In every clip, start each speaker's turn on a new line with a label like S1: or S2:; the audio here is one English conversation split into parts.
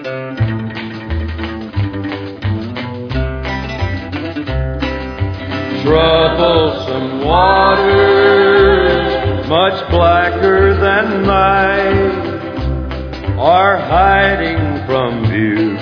S1: Troublesome waters, much blacker than night, are hiding from view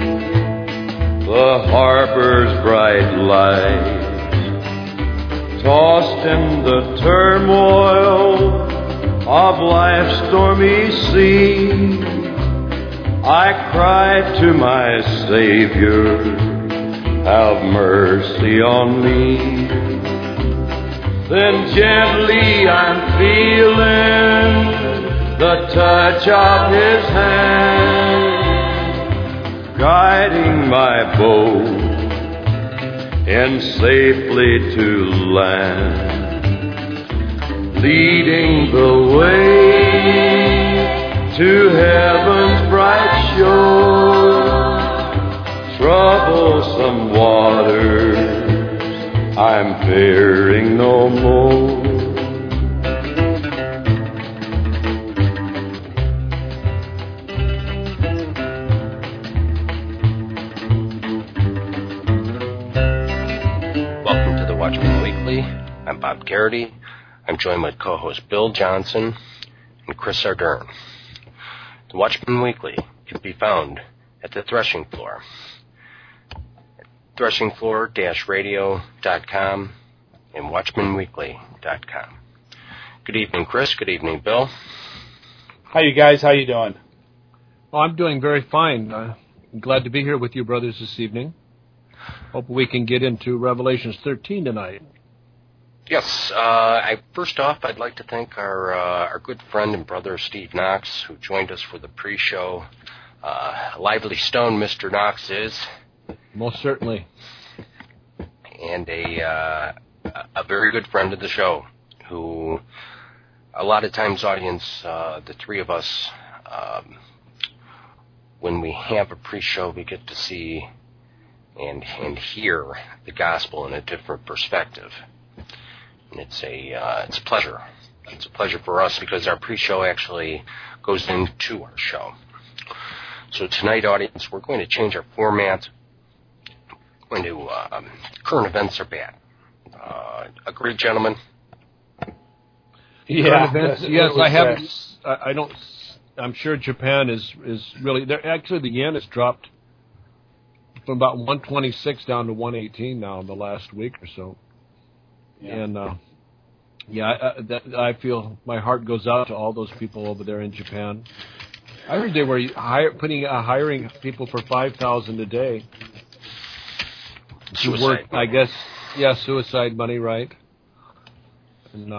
S1: the harbor's bright light. Tossed in the turmoil of life's stormy sea, I cried to my Savior, have mercy on me. Then gently I'm feeling the touch of His hand, guiding my boat in safely to land, leading the way to heaven's bright shore. Troublesome waters, I'm fearing no more.
S2: Welcome to the Watchman Weekly. I'm Bob Garrity. I'm joined by co-host Bill Johnson and Chris Ardern. The Watchman Weekly can be found at the Threshing Floor. threshingfloor-radio.com and watchmanweekly.com. Good evening, Chris. Good evening, Bill.
S3: Hi, you guys. How you doing?
S4: Oh, I'm doing very fine. I'm glad to be here with you brothers this evening. Hope we can get into Revelations 13 tonight.
S2: Yes. First off, I'd like to thank our good friend and brother Steve Knox, who joined us for the pre-show. Lively stone Mr. Knox is.
S4: Most certainly.
S2: And a very good friend of the show, who a lot of times, audience, the three of us, when we have a pre-show, we get to see and hear the gospel in a different perspective. And it's a pleasure. It's a pleasure for us because our pre-show actually goes into our show. So tonight, audience, we're going to change our format. We're going to current events are bad. Agreed, gentlemen?
S4: Yeah. Current events. Yes, I haven't. I don't. I'm sure Japan is really. Actually, the yen has dropped from about 126 down to 118 now in the last week or so. Yeah. And I feel my heart goes out to all those people over there in Japan. I heard they were hiring people for $5,000 a day.
S2: Suicide
S4: work, money. I guess. Yeah, suicide money, right? And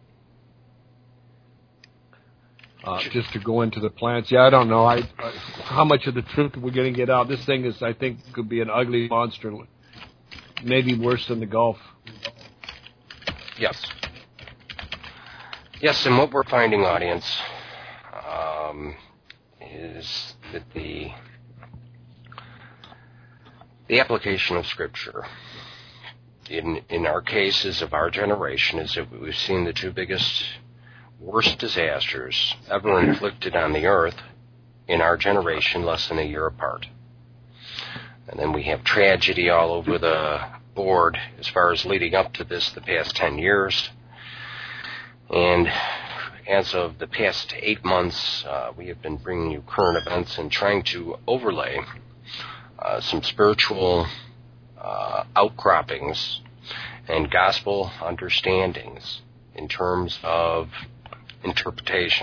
S4: just to go into the plants. Yeah, I don't know. How much of the truth we're going to get out? This thing is, I think, could be an ugly monster. Maybe worse than the Gulf.
S2: Yes. Yes, and what we're finding, audience, is that the application of Scripture, in our cases of our generation, is that we've seen the two biggest, worst disasters ever inflicted on the earth in our generation less than a year apart. And then we have tragedy all over the board as far as leading up to this the past 10 years. And as of the past 8 months, we have been bringing you current events and trying to overlay some spiritual outcroppings and gospel understandings in terms of interpretation.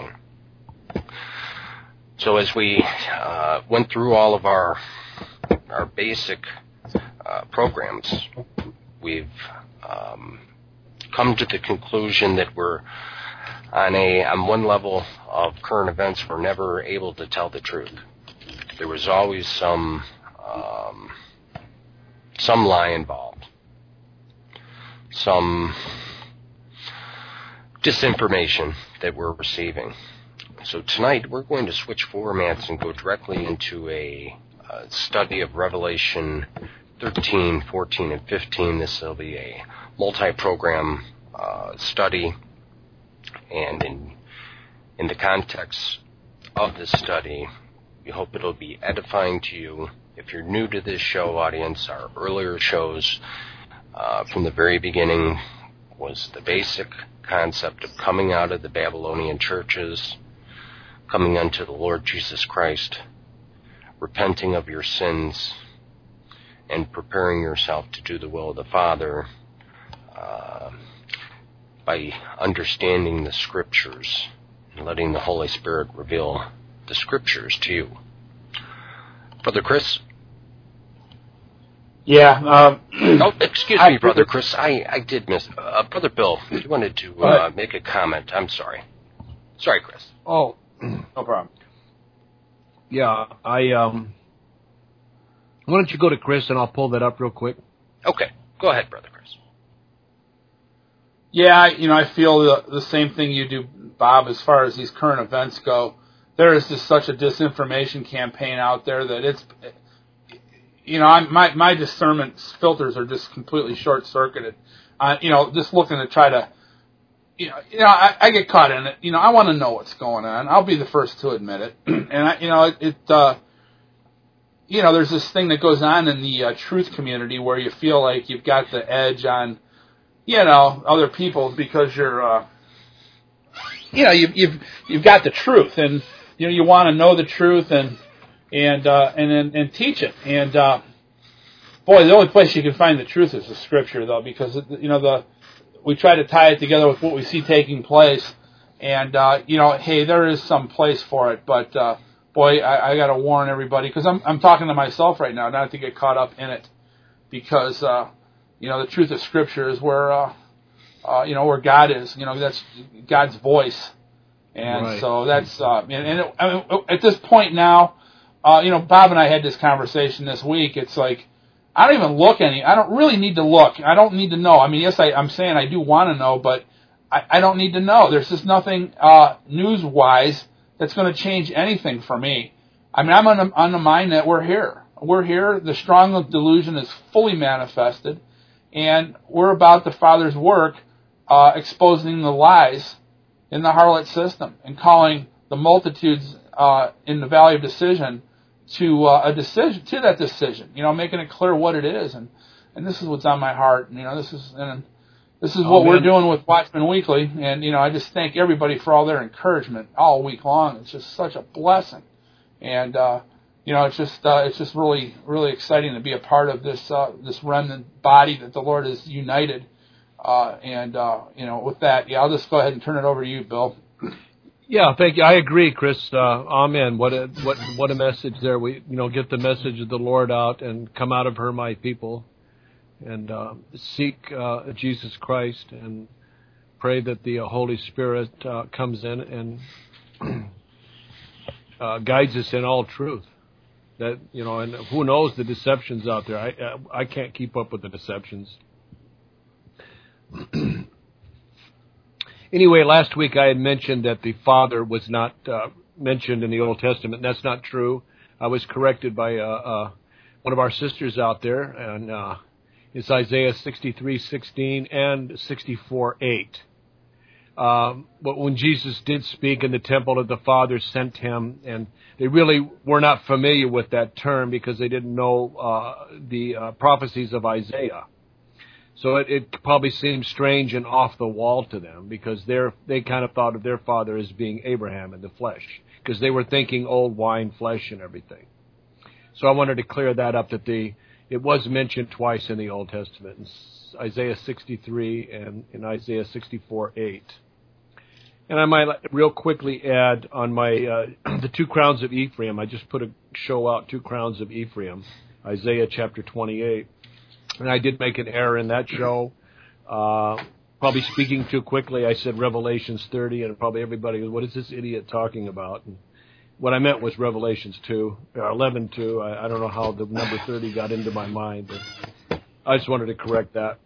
S2: So as we went through all of our basic programs, we've come to the conclusion that we're on one level of current events, we're never able to tell the truth. There was always some lie involved, some disinformation that we're receiving. So tonight we're going to switch formats and go directly into a study of Revelation 13, 14, and 15. This will be a multi-program study, and in the context of this study, We hope it'll be edifying to you. If you're new to this show, audience, our earlier shows from the very beginning was the basic concept of coming out of the Babylonian churches, coming unto the Lord Jesus Christ, repenting of your sins, and preparing yourself to do the will of the Father by understanding the Scriptures and letting the Holy Spirit reveal the Scriptures to you. Brother Chris?
S3: Yeah.
S2: Excuse me, Brother Chris. I did miss. Brother Bill, you wanted to make a comment. I'm sorry. Sorry, Chris.
S4: Oh,
S3: No problem.
S4: yeah. Why don't you go to Chris and I'll pull that up real quick?
S2: Okay. Go ahead, Brother Chris.
S3: Yeah, I feel the same thing you do, Bob, as far as these current events go. There is just such a disinformation campaign out there that it's, my discernment filters are just completely short-circuited. Just looking to try to, I get caught in it. I want to know what's going on. I'll be the first to admit it. And there's this thing that goes on in the truth community where you feel like you've got the edge on, other people because you're, you've got the truth, and you want to know the truth and teach it. And boy, the only place you can find the truth is the Scripture, though, because we try to tie it together with what we see taking place. And hey, there is some place for it, but boy, I got to warn everybody, because I'm talking to myself right now, not to get caught up in it, because the truth of Scripture is where where God is. That's God's voice, and
S4: right.
S3: So that's at this point now, Bob and I had this conversation this week. It's like I don't really need to look. I don't need to know. I mean, yes, I'm saying I do want to know, but I don't need to know. There's just nothing news-wise that's going to change anything for me. I mean, I'm on the mind that we're here. We're here. The strong delusion is fully manifested, and we're about the Father's work, exposing the lies in the harlot system and calling the multitudes in the valley of decision to that decision. Making it clear what it is, and this is what's on my heart. This is what we're doing with Watchman Weekly, and I just thank everybody for all their encouragement all week long. It's just such a blessing, and it's just really, really exciting to be a part of this remnant body that the Lord has united. With that, I'll just go ahead and turn it over to you, Bill.
S4: Yeah, thank you. I agree, Chris. Amen. What a message there. We get the message of the Lord out and come out of her, my people, and seek Jesus Christ and pray that the Holy Spirit comes in and guides us in all truth. That and who knows the deceptions out there? I can't keep up with the deceptions. Anyway, last week I had mentioned that the Father was not mentioned in the Old Testament. That's not true. I was corrected by one of our sisters out there, and it's Isaiah 63:16 and 64:8. But when Jesus did speak in the temple, that the Father sent him, and they really were not familiar with that term because they didn't know the prophecies of Isaiah. So it probably seemed strange and off the wall to them, because they kind of thought of their father as being Abraham in the flesh, because they were thinking old wine flesh and everything. So I wanted to clear that up, that it was mentioned twice in the Old Testament, in Isaiah 63 and in Isaiah 64:8. And I might real quickly add on my the 2 crowns of Ephraim. I just put a show out, 2 crowns of Ephraim, Isaiah chapter 28. And I did make an error in that show. Probably speaking too quickly, I said Revelations 30, and probably everybody goes, what is this idiot talking about? And what I meant was Revelations 11:2. I don't know how the number 30 got into my mind, but I just wanted to correct that.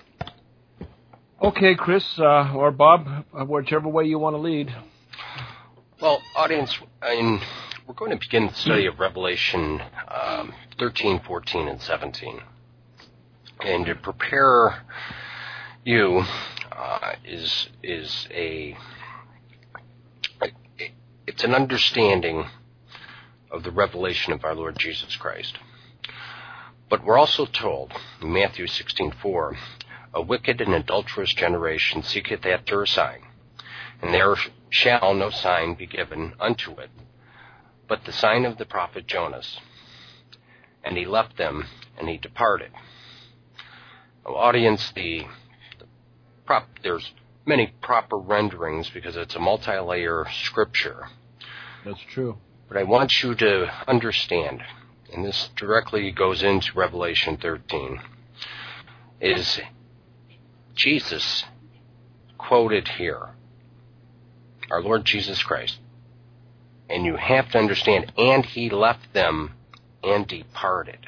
S4: Okay, Chris, or Bob, whichever way you want to lead.
S2: Well, audience, we're going to begin the study of Revelation 13, 14, and 17. And to prepare you is it's an understanding of the revelation of our Lord Jesus Christ. But we're also told in Matthew 16:4, a wicked and adulterous generation seeketh after a sign, and there shall no sign be given unto it, but the sign of the prophet Jonas. And he left them, and he departed. Now, audience, there's many proper renderings because it's a multi-layer scripture.
S4: That's true.
S2: But I want you to understand, and this directly goes into Revelation 13, is Jesus quoted here, our Lord Jesus Christ. And you have to understand, and he left them and departed.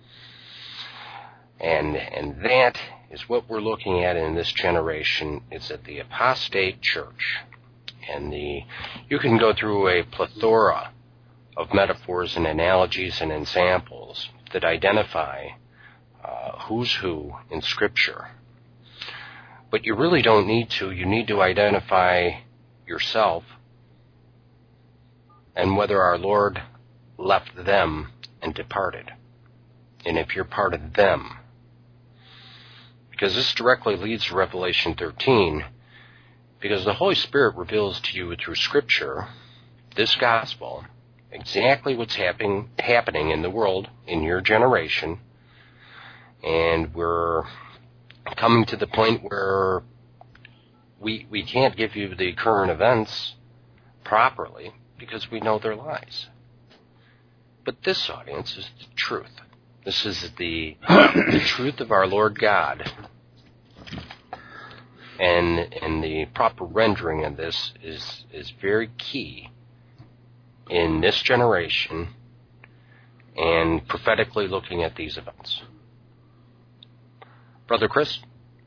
S2: And that is what we're looking at in this generation. It's at the apostate church. And you can go through a plethora of metaphors and analogies and examples that identify who's who in Scripture. But you really don't need to. You need to identify yourself and whether our Lord left them and departed. And if you're part of them. Because this directly leads to Revelation 13, because the Holy Spirit reveals to you through Scripture, this gospel, exactly what's happening in the world, in your generation, and we're coming to the point where we can't give you the current events properly because we know they're lies. But this, audience, is the truth. This is the truth of our Lord God. And the proper rendering of this is very key in this generation and prophetically looking at these events. Brother Chris?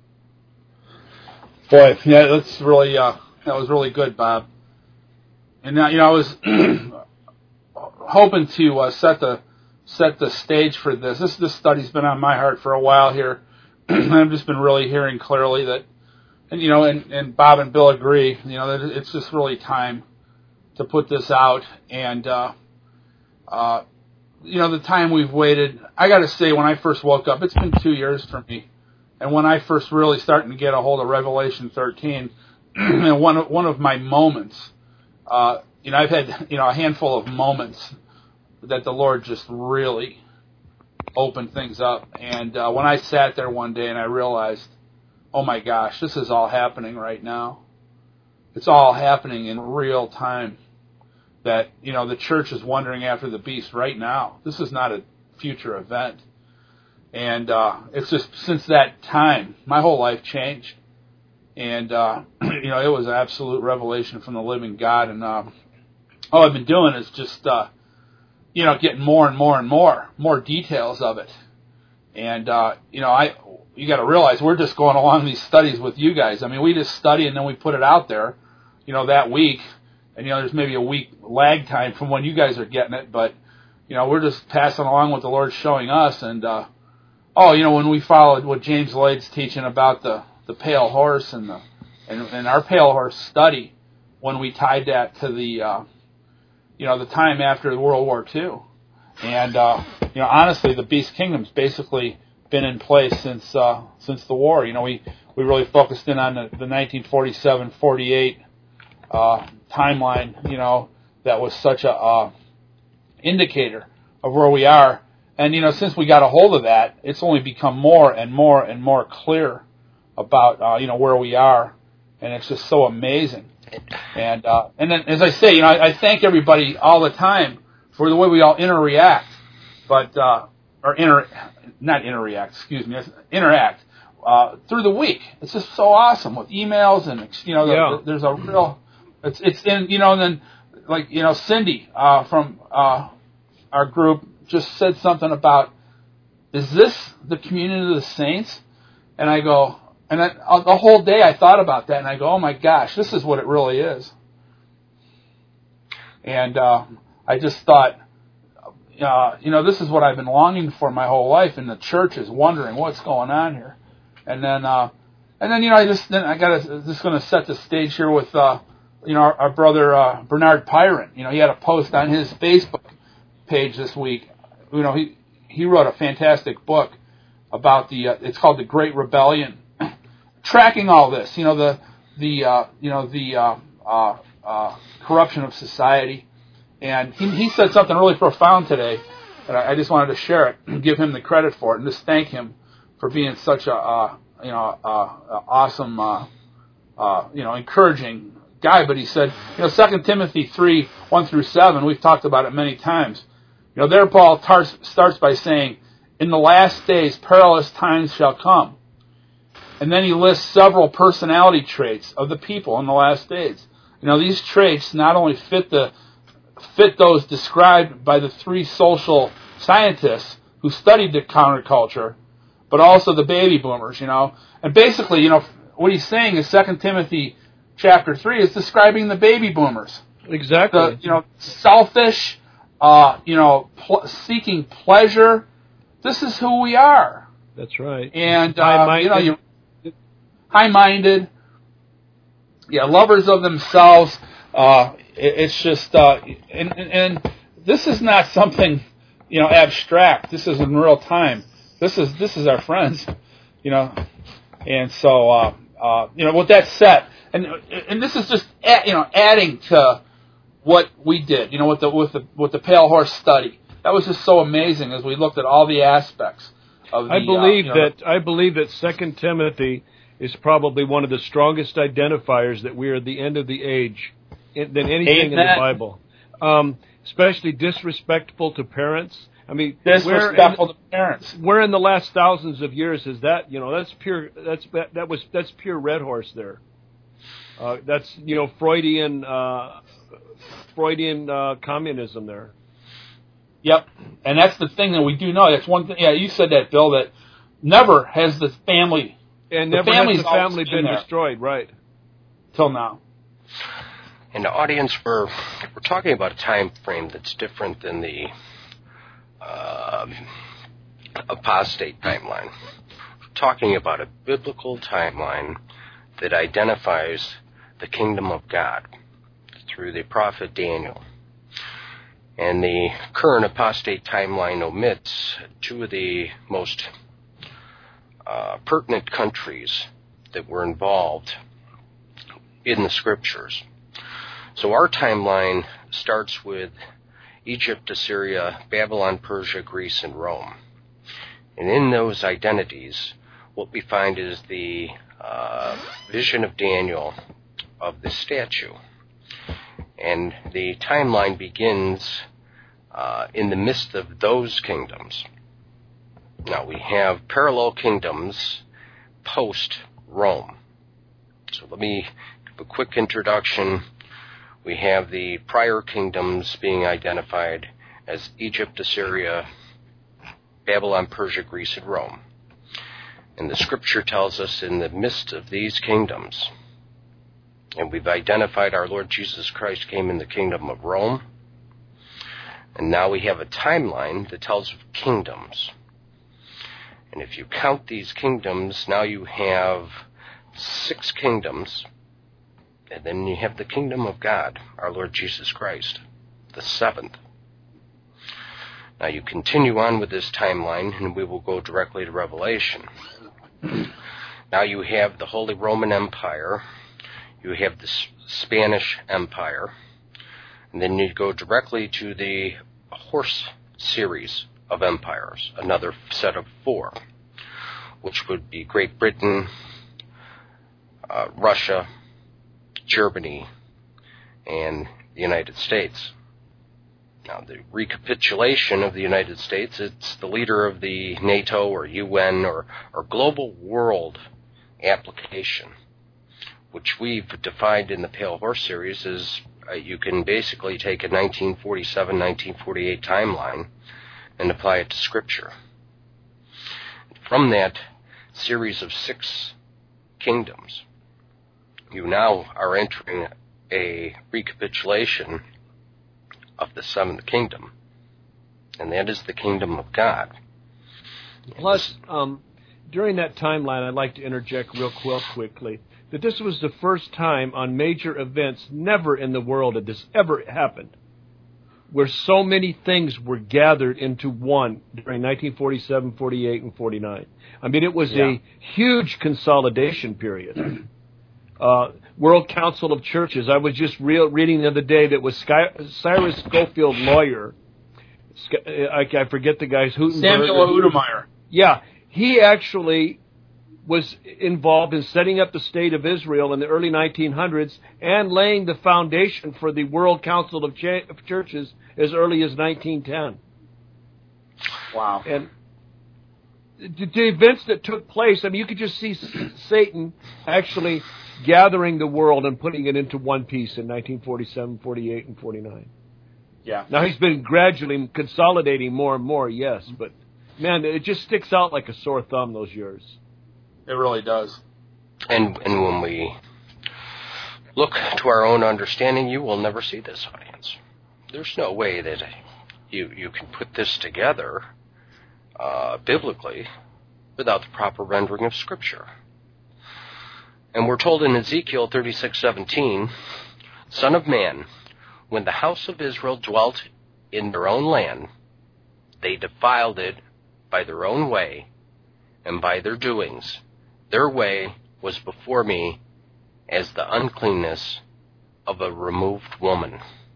S3: Boy, yeah, that's really that was really good, Bob. And now, I was hoping to set the stage for this. This study's been on my heart for a while here. I've just been really hearing clearly that, and Bob and Bill agree, that it's just really time to put this out. And, the time we've waited, I got to say, when I first woke up, it's been 2 years for me. And when I first really started to get a hold of Revelation 13, and one of my moments, I've had, a handful of moments that the Lord just really opened things up. And when I sat there one day and I realized, oh my gosh, this is all happening right now. It's all happening in real time. That, the church is wandering after the beast right now. This is not a future event. And it's just, since that time, my whole life changed. And, it was an absolute revelation from the living God. And all I've been doing is just, getting more and more and more details of it. And, you got to realize we're just going along these studies with you guys. I mean, we just study and then we put it out there, that week. And, there's maybe a week lag time from when you guys are getting it. But, we're just passing along what the Lord's showing us. And, when we followed what James Lloyd's teaching about the pale horse and our pale horse study, when we tied that to the, the time after World War II. And, honestly, the Beast Kingdom's basically been in place since the war. We really focused in on the 1947-48 timeline, that was such a indicator of where we are. And, since we got a hold of that, it's only become more and more and more clear about, where we are. And it's just so amazing. And then, as I say, I thank everybody all the time for the way we all interact, interact through the week. It's just so awesome with emails and, there's a real, it's in, and then, like, Cindy from our group just said something about, is this the community of the saints? And I go, and the whole day I thought about that, and I go, oh my gosh, this is what it really is. And I just thought, this is what I've been longing for my whole life, and the church is wondering what's going on here. And then I just going to set the stage here with our brother Bernard Pyron. He had a post on his Facebook page this week. You know, he wrote a fantastic book about it's called The Great Rebellion, tracking all this. You know, the corruption of society, and he said something really profound today, and I just wanted to share it and give him the credit for it, and just thank him for being such a awesome, encouraging guy. But he said, 2 Timothy 3:1-7, we've talked about it many times. There Paul starts by saying, in the last days perilous times shall come. And then he lists several personality traits of the people in the last days. These traits not only fit those described by the three social scientists who studied the counterculture, but also the baby boomers, And basically, what he's saying is 2 Timothy chapter 3 is describing the baby boomers.
S4: Exactly.
S3: Selfish, seeking pleasure. This is who we are.
S4: That's right.
S3: And, high-minded, lovers of themselves. It's just, and this is not something, abstract. This is in real time. This is our friends, And so, with that said, and this is just, adding to what we did, with the Pale Horse study. That was just so amazing as we looked at all the aspects of the.
S4: I believe that 2 Timothy is probably one of the strongest identifiers that we are at the end of the age than anything in the Bible. Especially disrespectful to parents. I mean,
S3: disrespectful to parents.
S4: Where in the last thousands of years is that? That's pure. That's pure Red Horse there. That's Freudian communism there.
S3: Yep, and that's the thing that we do know. That's one thing. Yeah, you said that, Bill. That never has the family
S4: and never has the family been destroyed, right? Till now.
S2: In the audience, we're talking about a time frame that's different than the apostate timeline. We're talking about a biblical timeline that identifies the kingdom of God through the prophet Daniel. And the current apostate timeline omits two of the most pertinent countries that were involved in the scriptures. So our timeline starts with Egypt, Assyria, Babylon, Persia, Greece, and Rome. And in those identities, what we find is the vision of Daniel of the statue. And the timeline begins in the midst of those kingdoms. Now, we have parallel kingdoms post-Rome. So let me give a quick introduction. We have the prior kingdoms being identified as Egypt, Assyria, Babylon, Persia, Greece, and Rome. And the scripture tells us in the midst of these kingdoms, and we've identified our Lord Jesus Christ came in the kingdom of Rome, and now we have a timeline that tells of kingdoms. And if you count these kingdoms, now you have 6 kingdoms, and then you have the kingdom of God, our Lord Jesus Christ, the 7th. Now you continue on with this timeline, and we will go directly to Revelation. Now you have the Holy Roman Empire, you have the Spanish Empire, and then you go directly to the Horse series of empires, another set of 4, which would be Great Britain, Russia, Germany, and the United States. Now, the recapitulation of the United States, it's the leader of the NATO or UN or global world application, which we've defined in the Pale Horse series as you can basically take a 1947-1948 timeline and apply it to Scripture. From that series of 6 kingdoms, you now are entering a recapitulation of the 7th kingdom, and that is the kingdom of God.
S4: Plus, during that timeline, I'd like to interject real quickly that this was the first time on major events, never in the world had this ever happened, where so many things were gathered into one during 1947, 48, and 49. I mean, it was a huge consolidation period. World Council of Churches. I was just reading the other day that was Cyrus Scofield Lawyer. I forget the guy's Hutenberg.
S3: Samuel Udemeyer.
S4: Yeah, he actually was involved in setting up the State of Israel in the early 1900s and laying the foundation for the World Council of Churches as early as 1910.
S3: Wow.
S4: And the events that took place, I mean, you could just see Satan actually gathering the world and putting it into one piece in 1947, 48, and 49.
S3: Yeah.
S4: Now, he's been gradually consolidating more and more, yes, but, man, it just sticks out like a sore thumb, those years.
S3: It really does.
S2: And when we look to our own understanding, you will never see this, audience. There's no way that you can put this together biblically without the proper rendering of Scripture. And we're told in Ezekiel 36:17, Son of man, when the house of Israel dwelt in their own land, they defiled it by their own way and by their doings. Their way was before me as the uncleanness of a removed woman.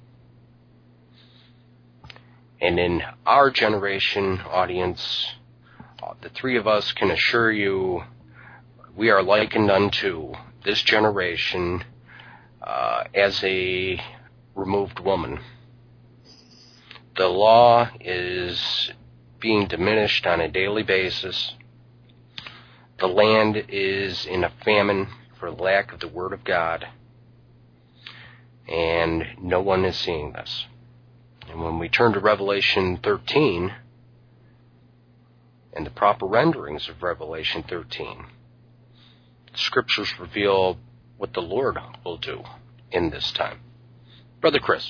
S2: And in our generation, audience, the three of us can assure you we are likened unto this generation as a removed woman. The law is being diminished on a daily basis. The land is in a famine for lack of the Word of God, and no one is seeing this. And when we turn to Revelation 13 and the proper renderings of Revelation 13, the Scriptures reveal what the Lord will do in this time. Brother Chris.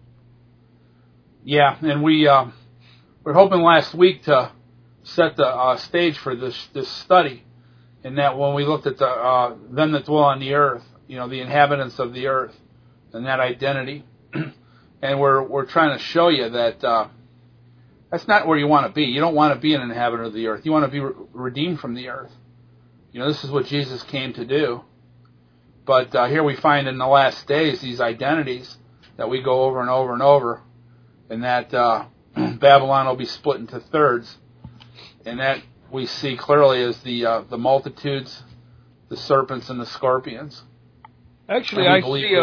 S3: Yeah, and we're hoping last week to set the stage for this study. In that when we looked at the them that dwell on the earth, the inhabitants of the earth, and that identity, and we're trying to show you that that's not where you want to be. You don't want to be an inhabitant of the earth. You want to be redeemed from the earth. This is what Jesus came to do. But here we find in the last days these identities that we go over and over and over, and that Babylon will be split into thirds, and that we see clearly as the multitudes, the serpents, and the scorpions.
S4: Actually, I see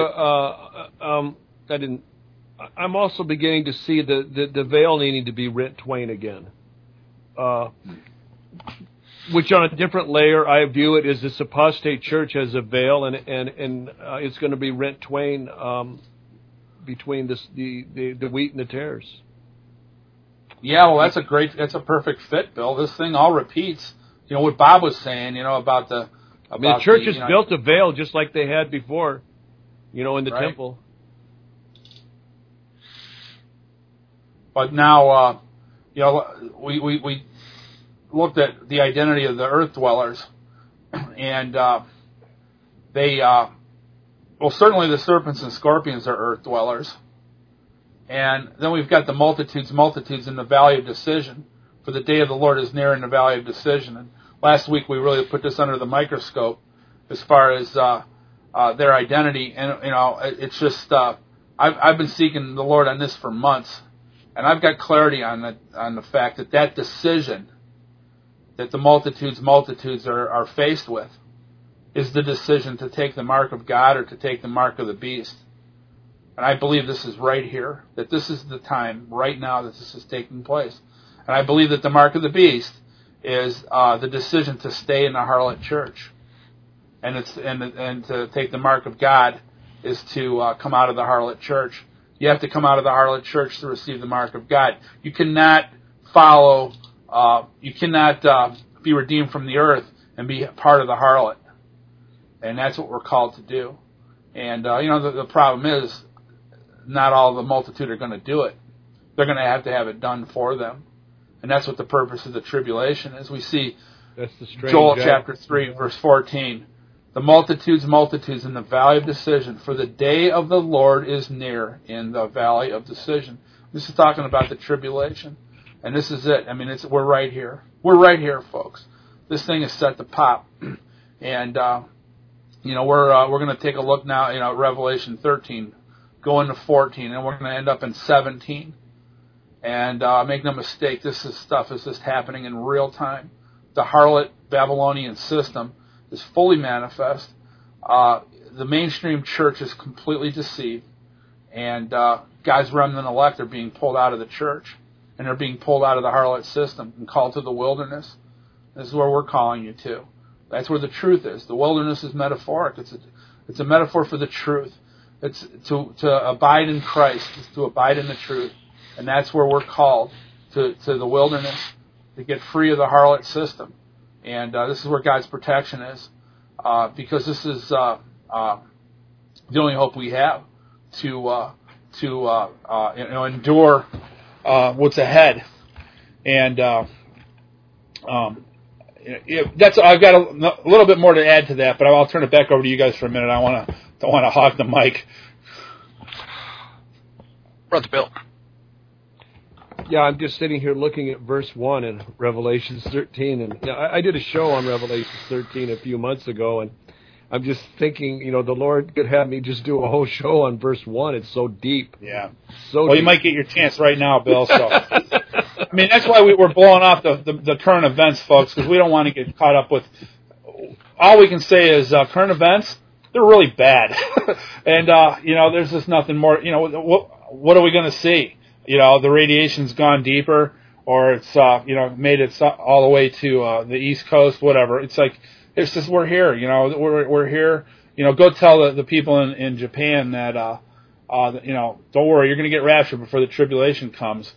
S4: I'm also beginning to see the veil needing to be rent twain again. Which on a different layer, I view it as this apostate church as a veil, and it's going to be rent twain between the wheat and the tares.
S3: Yeah, well, that's a perfect fit, Bill. This thing all repeats. What Bob was saying, about the.
S4: The church has built a veil just like they had before, in the temple. But
S3: now, we looked at the identity of the earth dwellers, and certainly the serpents and scorpions are earth dwellers. And then we've got the multitudes in the valley of decision. For the day of the Lord is near in the valley of decision. And last week we really put this under the microscope as far as their identity. And it's just I've been seeking the Lord on this for months, and I've got clarity on the fact that decision that the multitudes are faced with is the decision to take the mark of God or to take the mark of the beast. And I believe this is right here, that this is the time right now that this is taking place. And I believe that the mark of the beast is the decision to stay in the harlot church, and to take the mark of God is to come out of the harlot church. You have to come out of the harlot church to receive the mark of God. You cannot follow. You cannot be redeemed from the earth and be part of the harlot, and that's what we're called to do. And the problem is, not all the multitude are going to do it. They're going to have it done for them. And that's what the purpose of the tribulation is. We see Joel chapter 3, verse 14. The multitudes in the valley of decision, for the day of the Lord is near in the valley of decision. This is talking about the tribulation. And this is it. I mean, we're right here. We're right here, folks. This thing is set to pop. And, we're going to take a look now, at Revelation 13, go into 14, and we're going to end up in 17. And make no mistake, this stuff is just happening in real time. The harlot Babylonian system is fully manifest. The mainstream church is completely deceived. And God's remnant elect are being pulled out of the church. And they're being pulled out of the harlot system and called to the wilderness. This is where we're calling you to. That's where the truth is. The wilderness is metaphoric. It's a metaphor for the truth. It's to abide in Christ. It's to abide in the truth. And that's where we're called, to the wilderness, to get free of the harlot system. And this is where God's protection is. Because this is the only hope we have to endure what's ahead. And that's I've got a little bit more to add to that, but I'll turn it back over to you guys for a minute. Don't want to hog the mic.
S2: Brother Bill.
S4: Yeah, I'm just sitting here looking at verse 1 in Revelation 13, and I did a show on Revelation 13 a few months ago, and I'm just thinking, the Lord could have me just do a whole show on verse 1. It's so deep.
S3: Yeah.
S4: So
S3: well,
S4: deep.
S3: You might get your chance right now, Bill. So, I mean, that's why we're blowing off the current events, folks, because we don't want to get caught up with. All we can say is current events. They're really bad, and there's just nothing more. What are we going to see? The radiation's gone deeper, or it's made it all the way to the East Coast, whatever. It's like. It's just we're here, we're here. Go tell the people in Japan that, don't worry, you're going to get raptured before the tribulation comes.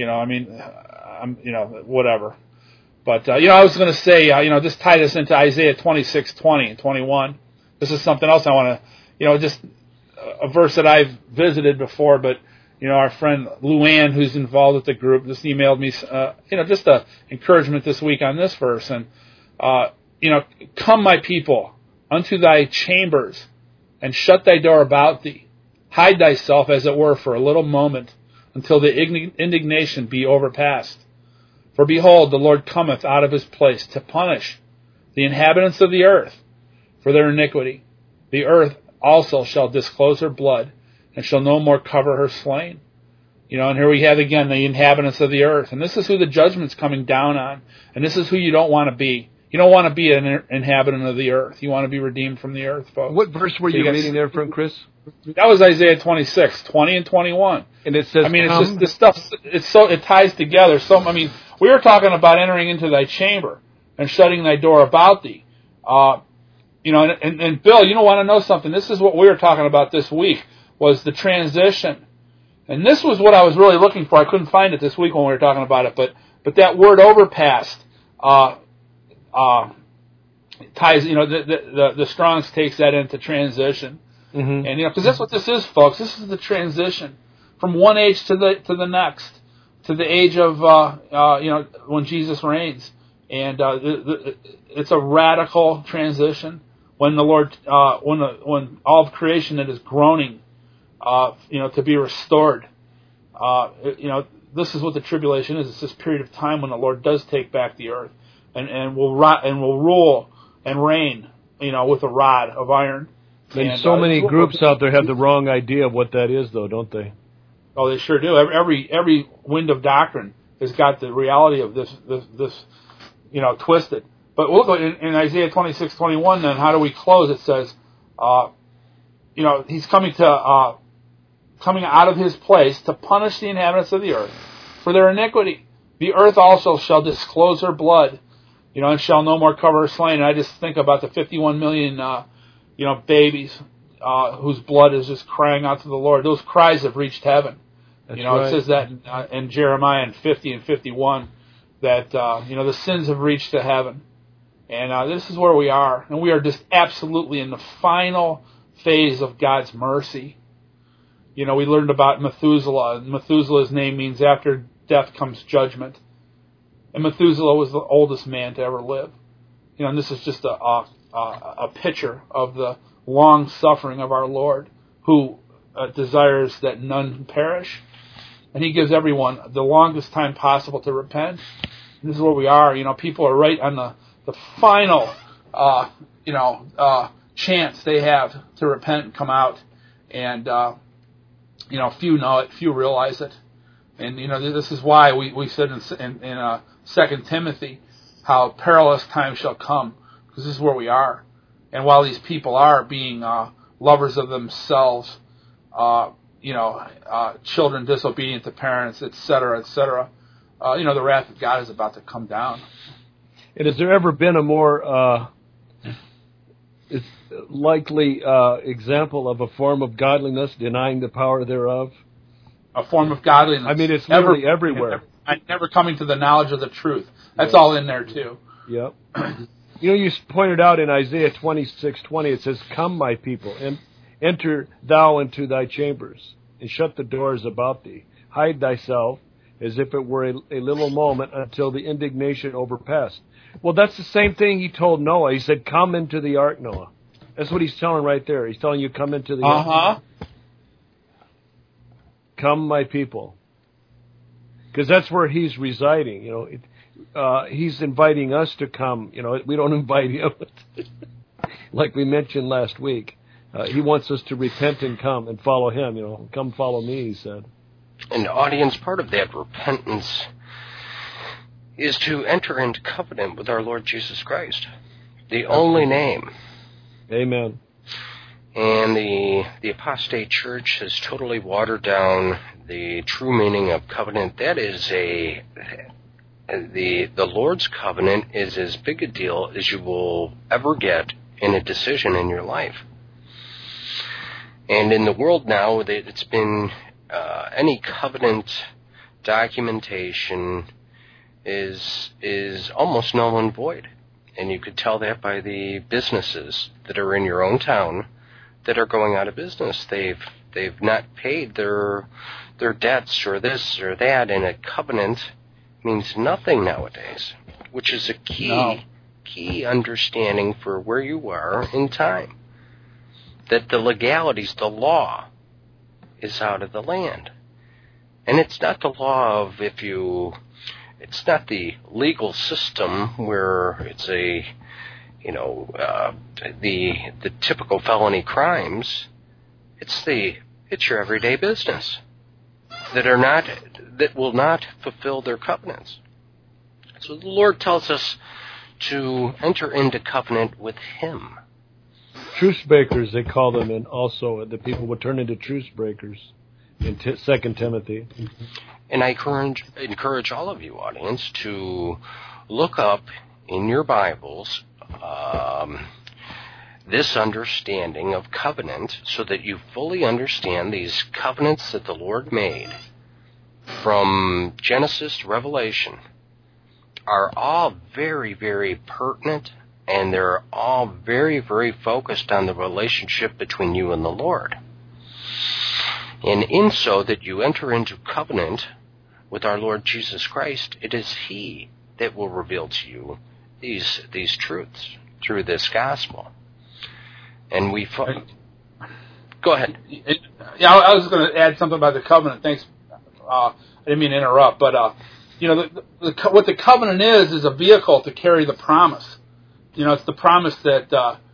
S3: Whatever. But I was going to say, just tie this into Isaiah 26:20 and 21. This is something else I want to, just a verse that I've visited before, but our friend Luann, who's involved with the group, just emailed me, just a encouragement this week on this verse and. Come, my people, unto thy chambers, and shut thy door about thee. Hide thyself, as it were, for a little moment, until the indignation be overpast. For behold, the Lord cometh out of his place to punish the inhabitants of the earth for their iniquity. The earth also shall disclose her blood, and shall no more cover her slain. And here we have again the inhabitants of the earth. And this is who the judgment's coming down on. And this is who you don't want to be. You don't want to be an inhabitant of the earth. You want to be redeemed from the earth, folks.
S4: What verse were you reading there from, Chris?
S3: That was Isaiah 26:20 and 21.
S4: And it says,
S3: it's just this stuff. It ties together. We were talking about entering into thy chamber and shutting thy door about thee. And Bill, you don't want to know something. This is what we were talking about this week was the transition, and this was what I was really looking for. I couldn't find it this week when we were talking about it, but that word overpassed. Ties, the Strong's takes that into transition, and because that's what this is, folks. This is the transition from one age to the next, to the age of when Jesus reigns, and it's a radical transition when the Lord, when all of creation that is groaning, to be restored. This is what the tribulation is. It's this period of time when the Lord does take back the earth. And will rule and reign, with a rod of iron.
S4: And so many groups out there have the wrong idea of what that is, though, don't they?
S3: Oh, they sure do. Every wind of doctrine has got the reality of this twisted. But we'll go in Isaiah 26:21. Then how do we close? It says, he's coming out of his place to punish the inhabitants of the earth for their iniquity. The earth also shall disclose her blood. And shall no more cover her slain. And I just think about the 51 million, babies whose blood is just crying out to the Lord. Those cries have reached heaven.
S4: That's right.
S3: It says that in Jeremiah 50 and 51 that the sins have reached to heaven, and this is where we are, and we are just absolutely in the final phase of God's mercy. We learned about Methuselah. And Methuselah's name means after death comes judgment. And Methuselah was the oldest man to ever live. And this is just a picture of the long suffering of our Lord, who desires that none perish. and He gives everyone the longest time possible to repent. And this is where we are. People are right on the final, chance they have to repent and come out. And, few know it, few realize it. And, this is why we said in 2 Timothy how perilous times shall come, because this is where we are. And while these people are being lovers of themselves, children disobedient to parents, etc., the wrath of God is about to come down.
S4: And has there ever been a more likely example of a form of godliness denying the power thereof?
S3: A form of godliness.
S4: I mean, it's literally everywhere.
S3: Never coming to the knowledge of the truth. That's all in there too.
S4: Yep. You pointed out in Isaiah 26:20, it says, "Come, my people, and enter thou into thy chambers, and shut the doors about thee. Hide thyself, as if it were a little moment, until the indignation overpassed." Well, that's the same thing He told Noah. He said, "Come into the ark, Noah." That's what He's telling right there. He's telling you, come into the ark. Come, my people. Because that's where He's residing. He's inviting us to come. We don't invite Him. Like we mentioned last week. He wants us to repent and come and follow Him. Come follow me, He said.
S2: And audience, part of that repentance is to enter into covenant with our Lord Jesus Christ, the only name.
S4: Amen.
S2: And the apostate church has totally watered down the true meaning of covenant. That is the Lord's covenant is as big a deal as you will ever get in a decision in your life. And in the world now, it's been any covenant documentation is almost null and void. And you could tell that by the businesses that are in your own town that are going out of business. They've not paid their debts or this or that, and a covenant means nothing nowadays, which is a key understanding for where you are in time. That the legalities, the law, is out of the land. And it's not the law of it's not the legal system where it's the typical felony crimes. It's your everyday business that will not fulfill their covenants. So the Lord tells us to enter into covenant with Him.
S4: Truce breakers, they call them, and also the people would turn into truce breakers in 2 Timothy.
S2: And I encourage all of you, audience, to look up in your Bibles this understanding of covenant so that you fully understand these covenants that the Lord made from Genesis to Revelation are all very, very pertinent, and they're all very, very focused on the relationship between you and the Lord. And in so that you enter into covenant with our Lord Jesus Christ, it is He that will reveal to you these truths through this gospel. And go ahead.
S3: Yeah, I was going to add something about the covenant. Thanks. I didn't mean to interrupt, but what the covenant is a vehicle to carry the promise. It's the promise that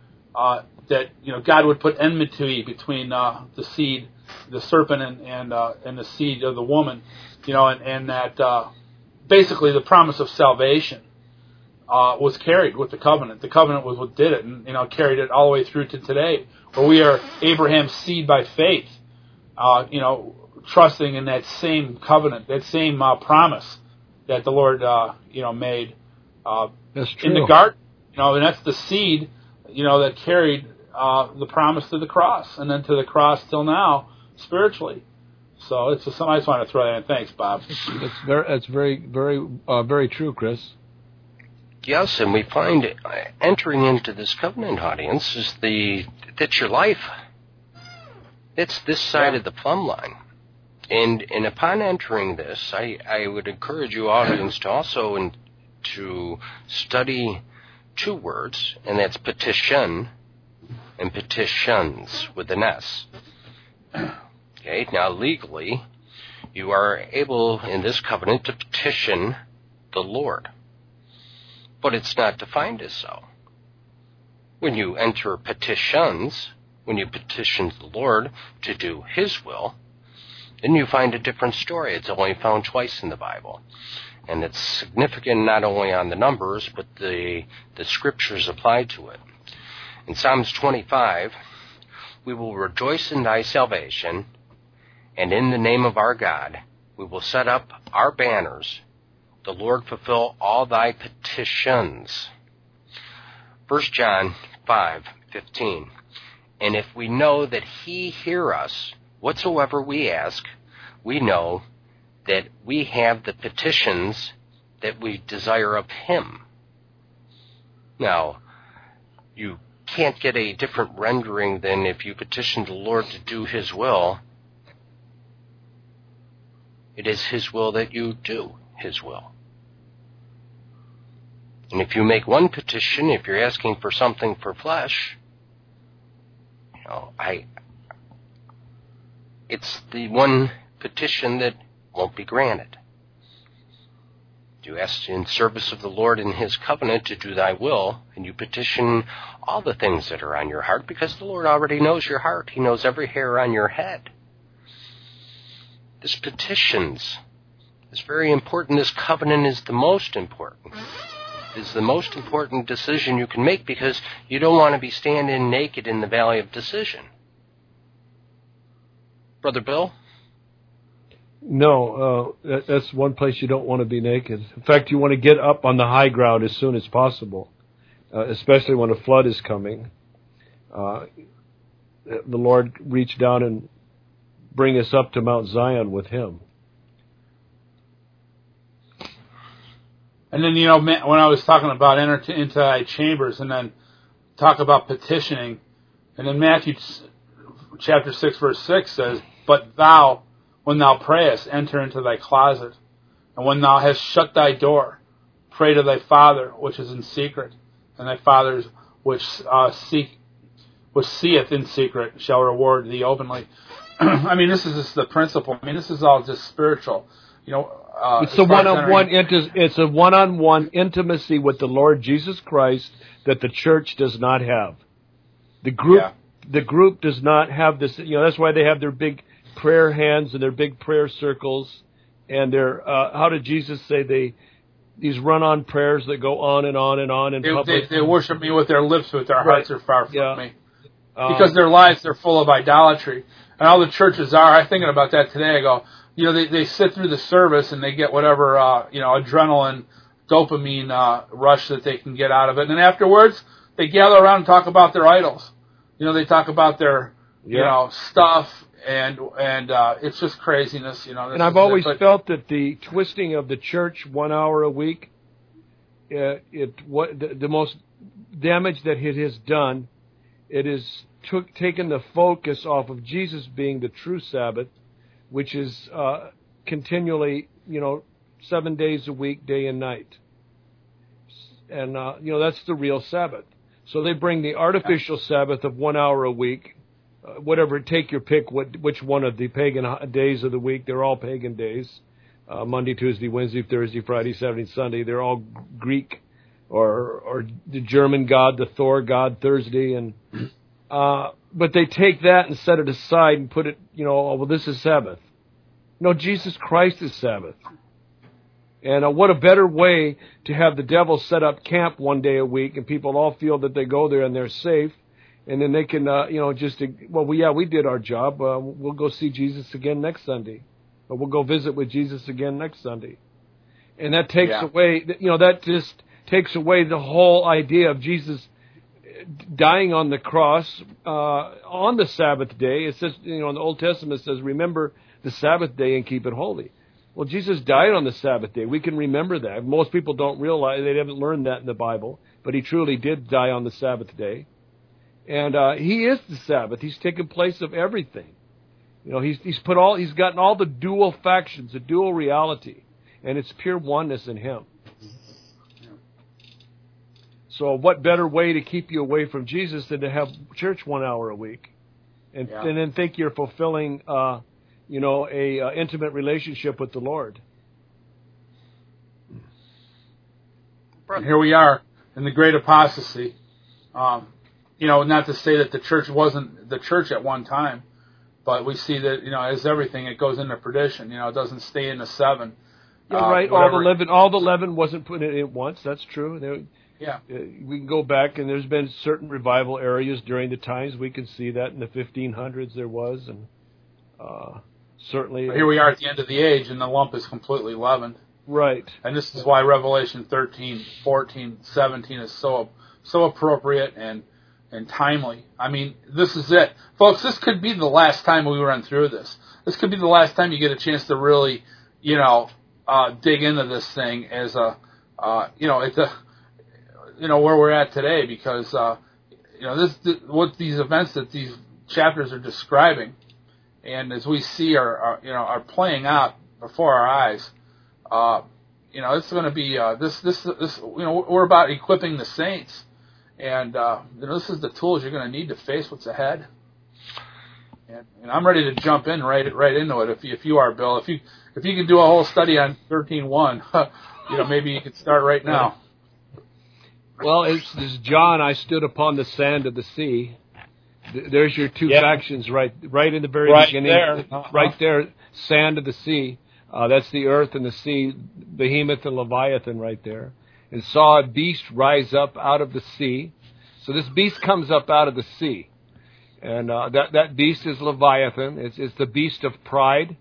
S3: God would put enmity between the seed, the serpent, and the seed of the woman. And that basically the promise of salvation was carried with the covenant. The covenant was what did it, and carried it all the way through to today, where we are Abraham's seed by faith. Trusting in that same covenant, that same promise that the Lord made in the garden. And that's the seed, that carried the promise to the cross, and then to the cross till now, spiritually. So it's just, I just want to throw that in. Thanks, Bob.
S4: It's very, very, very true, Chris.
S2: Yes, and we find entering into this covenant, audience, is that's your life. It's this side of the plumb line. And upon entering this, I would encourage you, audience, to also to study two words, and that's petition and petitions with an S. Okay, now legally, You are able in this covenant to petition the Lord, but it's not defined as so. When you enter petitions, when you petition the Lord to do His will, then you find a different story. It's only found twice in the Bible. And it's significant not only on the numbers, but the scriptures applied to it. In Psalms 25, we will rejoice in thy salvation, and in the name of our God, we will set up our banners. The Lord fulfill all thy petitions. 1 John 5:15. And if we know that he hear us, whatsoever we ask, we know that we have the petitions that we desire of him. Now, you can't get a different rendering than if you petition the Lord to do his will. It is his will that you do his will. And if you make one petition, if you're asking for something for flesh, it's the one petition that won't be granted. You ask in service of the Lord in his covenant to do thy will, and you petition all the things that are on your heart, because the Lord already knows your heart. He knows every hair on your head. This petitions is very important. This covenant is the most important. It is the most important decision you can make, because you don't want to be standing naked in the valley of decision. Brother Bill?
S4: No, that's one place you don't want to be naked. In fact, you want to get up on the high ground as soon as possible, especially when a flood is coming. The Lord reach down and bring us up to Mount Zion with him.
S3: And then, when I was talking about enter into thy chambers, and then talk about petitioning, and then Matthew chapter 6, verse 6 says, but thou, when thou prayest, enter into thy closet, and when thou hast shut thy door, pray to thy Father which is in secret, and thy Father which seeth in secret shall reward thee openly. I mean, this is just the principle. I mean, this is all just spiritual.
S4: It's a one-on-one. It's a one-on-one intimacy with the Lord Jesus Christ that the church does not have. The group does not have this. That's why they have their big prayer hands and their big prayer circles, and their how did Jesus say these run-on prayers that go on and on and on in public?
S3: They worship me with their lips, but their hearts are far from me, because their lives are full of idolatry. And all the churches are. I'm thinking about that today. I go, they sit through the service and they get whatever adrenaline, dopamine rush that they can get out of it, and then afterwards they gather around and talk about their idols. They talk about their stuff. And it's just craziness,
S4: And I've always felt that the twisting of the church 1 hour a week, the most damage that it has done, it has taken the focus off of Jesus being the true Sabbath, which is continually, 7 days a week, day and night. And, that's the real Sabbath. So they bring the artificial Sabbath of 1 hour a week, whatever, take your pick, which one of the pagan days of the week. They're all pagan days. Monday, Tuesday, Wednesday, Thursday, Friday, Saturday, Sunday. They're all Greek or the German god, the Thor god, Thursday. And but they take that and set it aside and put it, this is Sabbath. No, Jesus Christ is Sabbath. And what a better way to have the devil set up camp 1 day a week, and people all feel that they go there and they're safe. And then they can, we did our job. We'll go see Jesus again next Sunday. Or we'll go visit with Jesus again next Sunday. And that takes away, that just takes away the whole idea of Jesus dying on the cross on the Sabbath day. It says, in the Old Testament, it says, remember the Sabbath day and keep it holy. Well, Jesus died on the Sabbath day. We can remember that. Most people don't realize, they haven't learned that in the Bible. But he truly did die on the Sabbath day. And he is the Sabbath. He's taken place of everything. He's gotten all the dual factions, the dual reality, and it's pure oneness in him. So, what better way to keep you away from Jesus than to have church 1 hour a week, and then think you're fulfilling a intimate relationship with the Lord.
S3: And here we are in the great apostasy. Not to say that the church wasn't the church at one time, but we see that, as everything, it goes into perdition. It doesn't stay in the seven.
S4: Yeah, right. All the leaven wasn't put in at once. That's true. We can go back, and there's been certain revival areas during the times. We can see that in the 1500s there was, and certainly.
S3: But here we are at the end of the age, and the lump is completely leavened.
S4: Right.
S3: And this is why Revelation 13, 14, 17 is so appropriate and timely. I mean, this is it. Folks, this could be the last time we run through this. This could be the last time you get a chance to really, dig into this thing as where we're at today, because, what these events that these chapters are describing, and as we see are playing out before our eyes, it's going to be, we're about equipping the saints. And, this is the tools you're going to need to face what's ahead. And I'm ready to jump in right into it. If you are, Bill, if you can do a whole study on 13:1, maybe you could start right now.
S4: Well, it's John. I stood upon the sand of the sea. There's your two factions right in the very beginning.
S3: There.
S4: Right there, sand of the sea. That's the earth and the sea, Behemoth and Leviathan right there. And saw a beast rise up out of the sea. So this beast comes up out of the sea. And that beast is Leviathan. It's the beast of pride.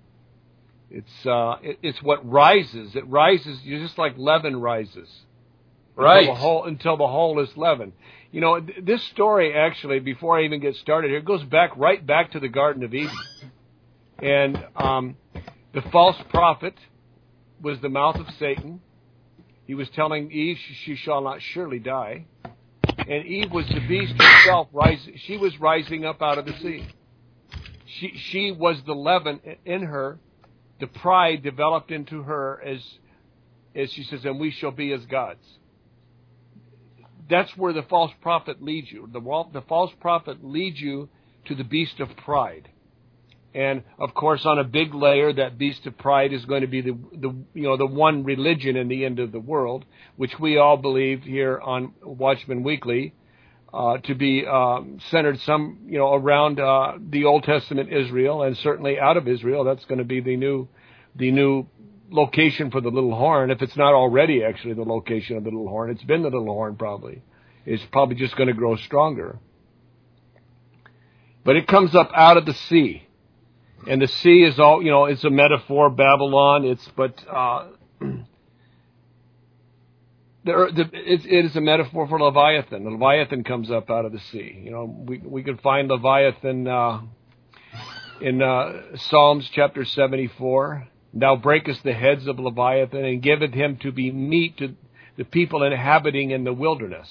S4: It's what rises. It rises just like leaven rises.
S3: Right.
S4: Until the whole is leavened. This story actually, before I even get started here, goes right back to the Garden of Eden. And the false prophet was the mouth of Satan. He was telling Eve, she shall not surely die. And Eve was the beast herself. She was rising up out of the sea. She was the leaven in her. The pride developed into her as she says, and we shall be as gods. That's where the false prophet leads you. The false prophet leads you to the beast of pride. And of course, on a big layer, that beast of pride is going to be the one religion in the end of the world, which we all believe here on Watchman Weekly to be centered around the Old Testament Israel, and certainly out of Israel. That's going to be the new location for the little horn. If it's not already actually the location of the little horn, it's been the little horn probably. It's probably just going to grow stronger. But it comes up out of the sea. And the sea is all, it's a metaphor, Babylon. It is a metaphor for Leviathan. The Leviathan comes up out of the sea. We can find Leviathan in Psalms chapter 74. Thou breakest the heads of Leviathan and giveth him to be meat to the people inhabiting in the wilderness.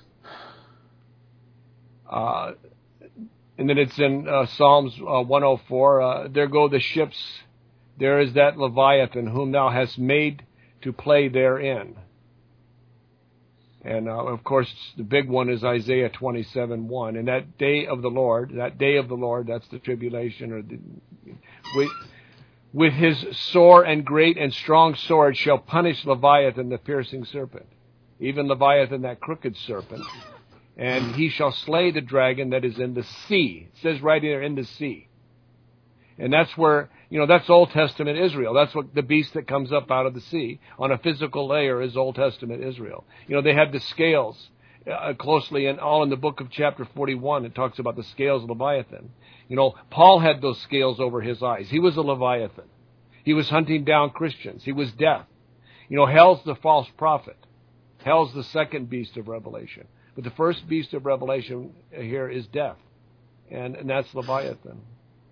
S4: And then it's in Psalms 104, there go the ships, there is that Leviathan whom thou hast made to play therein. And of course, the big one is Isaiah 27:1. And that day of the Lord, that's the tribulation, with his sore and great and strong sword shall punish Leviathan, the piercing serpent, even Leviathan, that crooked serpent. And he shall slay the dragon that is in the sea. It says right here, in the sea. And that's where, that's Old Testament Israel. That's what the beast that comes up out of the sea on a physical layer is Old Testament Israel. They had the scales closely, and all in the book of chapter 41, it talks about the scales of Leviathan. Paul had those scales over his eyes. He was a Leviathan. He was hunting down Christians. He was death. Hell's the false prophet. Hell's the second beast of Revelation. But the first beast of Revelation here is death, and that's Leviathan.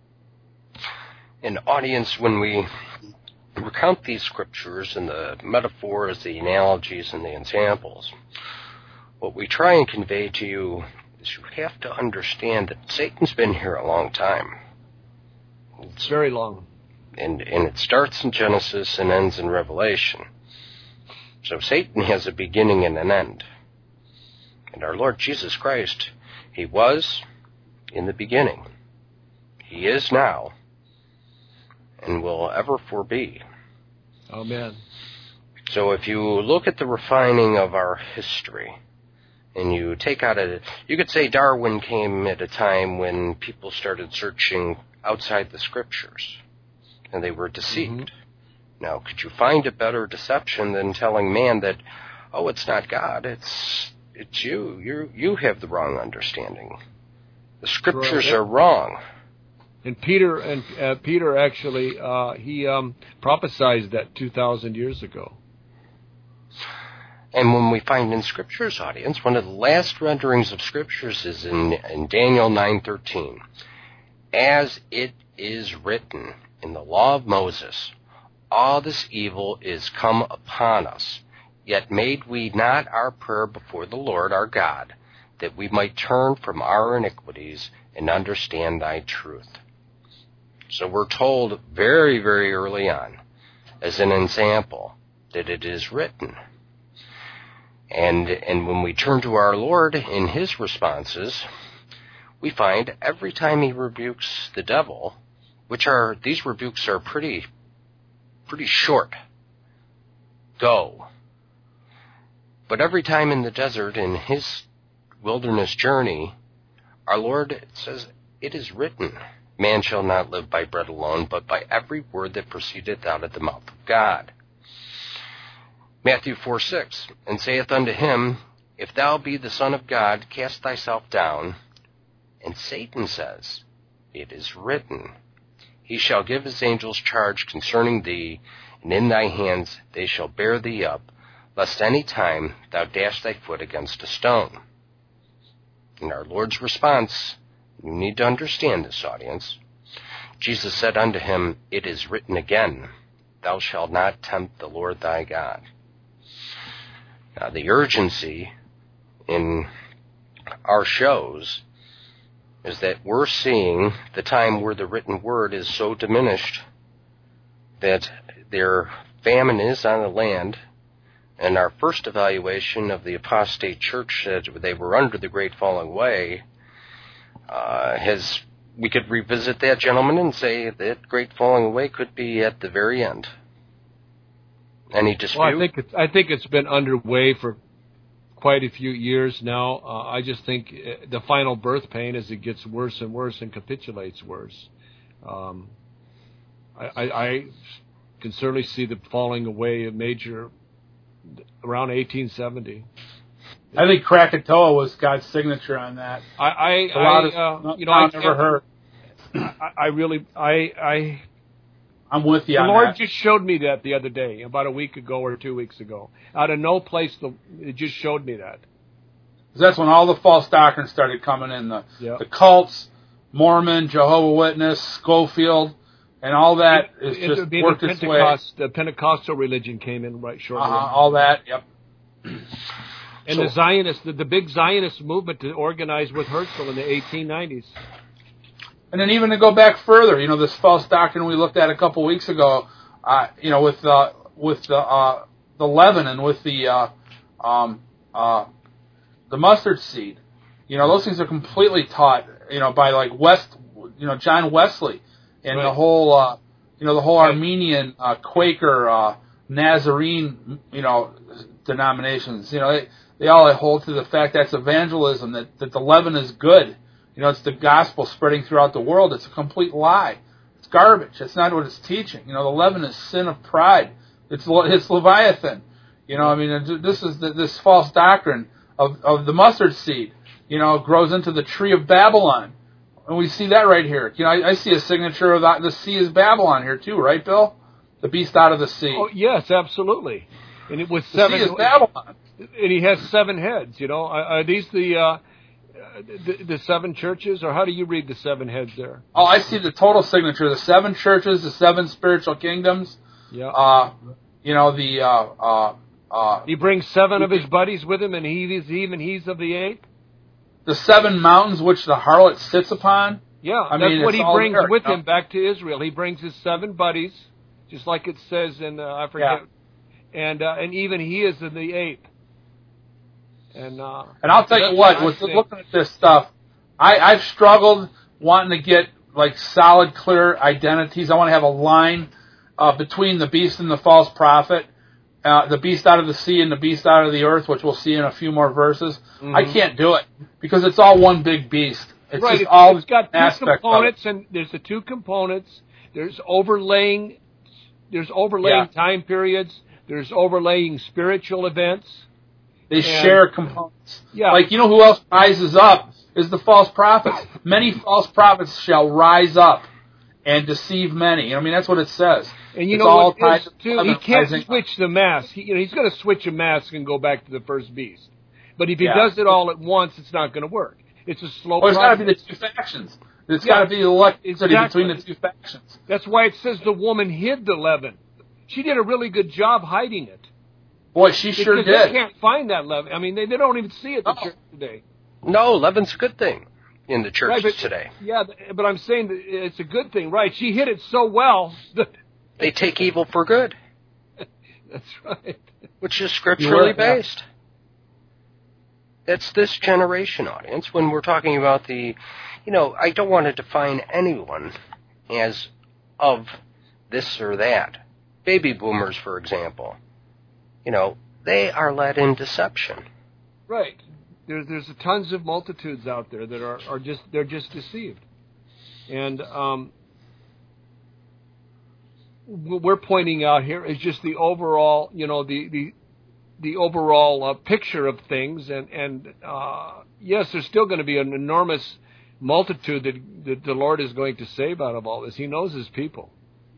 S2: And audience, when we recount these scriptures and the metaphors, the analogies, and the examples, what we try and convey to you is you have to understand that Satan's been here a long time.
S4: It's very long.
S2: And it starts in Genesis and ends in Revelation. So Satan has a beginning and an end. And our Lord Jesus Christ, He was in the beginning. He is now. and will ever be.
S4: Amen.
S2: So if you look at the refining of our history, and you take out you could say Darwin came at a time when people started searching outside the scriptures, and they were deceived. Mm-hmm. Now, could you find a better deception than telling man that, oh, it's not God, it's you. You have the wrong understanding. The scriptures are wrong.
S4: And Peter actually he prophesied that 2,000 years ago.
S2: And when we find in Scriptures, audience, one of the last renderings of Scriptures is in Daniel 9:13. As it is written in the law of Moses, all this evil is come upon us, yet made we not our prayer before the Lord our God, that we might turn from our iniquities and understand thy truth. So we're told very, very early on, as an example, that it is written. And when we turn to our Lord in his responses, we find every time he rebukes the devil, these rebukes are pretty short. Go. But every time in the desert, in his wilderness journey, our Lord says, it is written, man shall not live by bread alone, but by every word that proceedeth out of the mouth of God. Matthew 4:6, and saith unto him, if thou be the Son of God, cast thyself down. And Satan says, it is written, he shall give his angels charge concerning thee, and in thy hands they shall bear thee up, lest any time thou dash thy foot against a stone. In our Lord's response, you need to understand this, audience. Jesus said unto him, it is written again, thou shalt not tempt the Lord thy God. Now, the urgency in our shows is that we're seeing the time where the written word is so diminished that their famine is on the land, and our first evaluation of the apostate church that they were under the great falling away we could revisit that, gentlemen, and say that great falling away could be at the very end. Any dispute?
S4: Well, I think it's been underway for quite a few years now. I just think the final birth pain as it gets worse and worse and capitulates worse. I can certainly see the falling away a major around 1870.
S3: I think Krakatoa was God's signature on that.
S4: I
S3: never heard. I'm with you
S4: the
S3: on
S4: Lord
S3: that.
S4: just showed me that the other day, about a week ago or 2 weeks ago. Out of no place, it just showed me that.
S3: That's when all the false doctrines started coming in. The cults, Mormon, Jehovah's Witness, Schofield, and all that is just worked its way.
S4: The Pentecostal religion came in right shortly.
S3: All that, yep.
S4: And the Zionists, the big Zionist movement to organize with Herzl in the 1890s.
S3: And then even to go back further, this false doctrine we looked at a couple weeks ago, with the leaven and with the mustard seed. Those things are completely taught, by like John Wesley and the whole, the whole Armenian, Quaker, Nazarene, denominations. They all hold to the fact that's evangelism, that the leaven is good. It's the gospel spreading throughout the world. It's a complete lie. It's garbage. That's not what it's teaching. The leaven is sin of pride. It's Leviathan. This false doctrine of the mustard seed, grows into the tree of Babylon. And we see that right here. I see a signature of the sea is Babylon here too, right, Bill? The beast out of the sea.
S4: Oh, yes, absolutely. And it was
S3: the sea is Babylon.
S4: And he has 7 heads, Are these the 7 churches, or how do you read the 7 heads there?
S3: Oh, I see the total signature: the 7 churches, the 7 spiritual kingdoms.
S4: Yeah.
S3: He
S4: brings 7 of his buddies with him, and he's of the 8th.
S3: The 7 mountains which the harlot sits upon.
S4: Yeah, that's what he brings with him back to Israel. He brings his 7 buddies, just like it says in I forget, and even he is in the 8th. And I'll
S3: tell you what, with looking at this stuff, I've struggled wanting to get like solid, clear identities. I want to have a line between the beast and the false prophet, the beast out of the sea and the beast out of the earth, which we'll see in a few more verses. Mm-hmm. I can't do it because it's all one big beast. It's
S4: right.
S3: Just all
S4: it's got two components, and there's the two components. There's overlaying time periods. There's overlaying spiritual events.
S3: They share components. Yeah. Like, you know who else rises up is the false prophets. Many false prophets shall rise up and deceive many. I mean, that's what it says.
S4: And you know what it is, too? He can't switch the mask. He's going to switch a mask and go back to the first beast. But if he does it all at once, it's not going to work. It's a slow process.
S3: It's got to be the two factions. It's got to be the electricity between the two factions.
S4: That's why it says the woman hid the leaven. She did a really good job hiding it.
S3: Boy, she sure did.
S4: They can't find that leaven. I mean, they don't even see it in the church today.
S2: No, leaven's a good thing in the churches today.
S4: Yeah, but I'm saying that it's a good thing, right? She hid it so well that
S2: they take evil for good.
S4: That's right.
S2: Which is scripturally based. That's this generation audience. When we're talking about I don't want to define anyone as of this or that. Baby boomers, for example. They are led in deception.
S4: Right. There's tons of multitudes out there that are just deceived. And what we're pointing out here is just the overall, the overall picture of things. And yes, there's still going to be an enormous multitude that the Lord is going to save out of all this. He knows His people.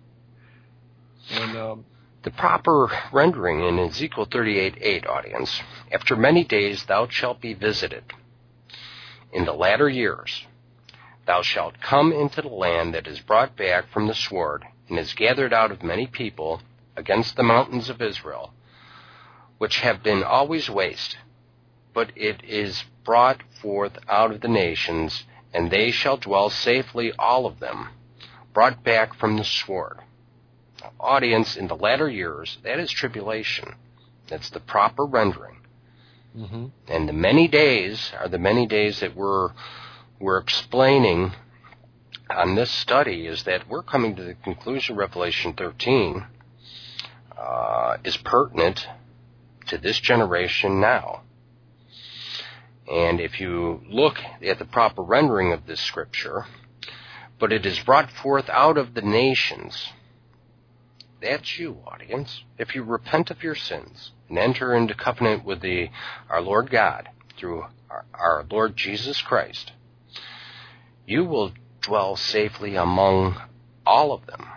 S4: And
S2: the proper rendering in Ezekiel 38:8, audience, after many days thou shalt be visited. In the latter years thou shalt come into the land that is brought back from the sword, and is gathered out of many people against the mountains of Israel, which have been always waste. But it is brought forth out of the nations, and they shall dwell safely, all of them, brought back from the sword. Audience, in the latter years, that is tribulation. That's the proper rendering. Mm-hmm. And the many days are the many days that we're explaining on this study, is that we're coming to the conclusion Revelation 13 is pertinent to this generation now. And if you look at the proper rendering of this scripture, but it is brought forth out of the nations. That's you, audience. If you repent of your sins and enter into covenant with our Lord God through our Lord Jesus Christ, you will dwell safely among all of them.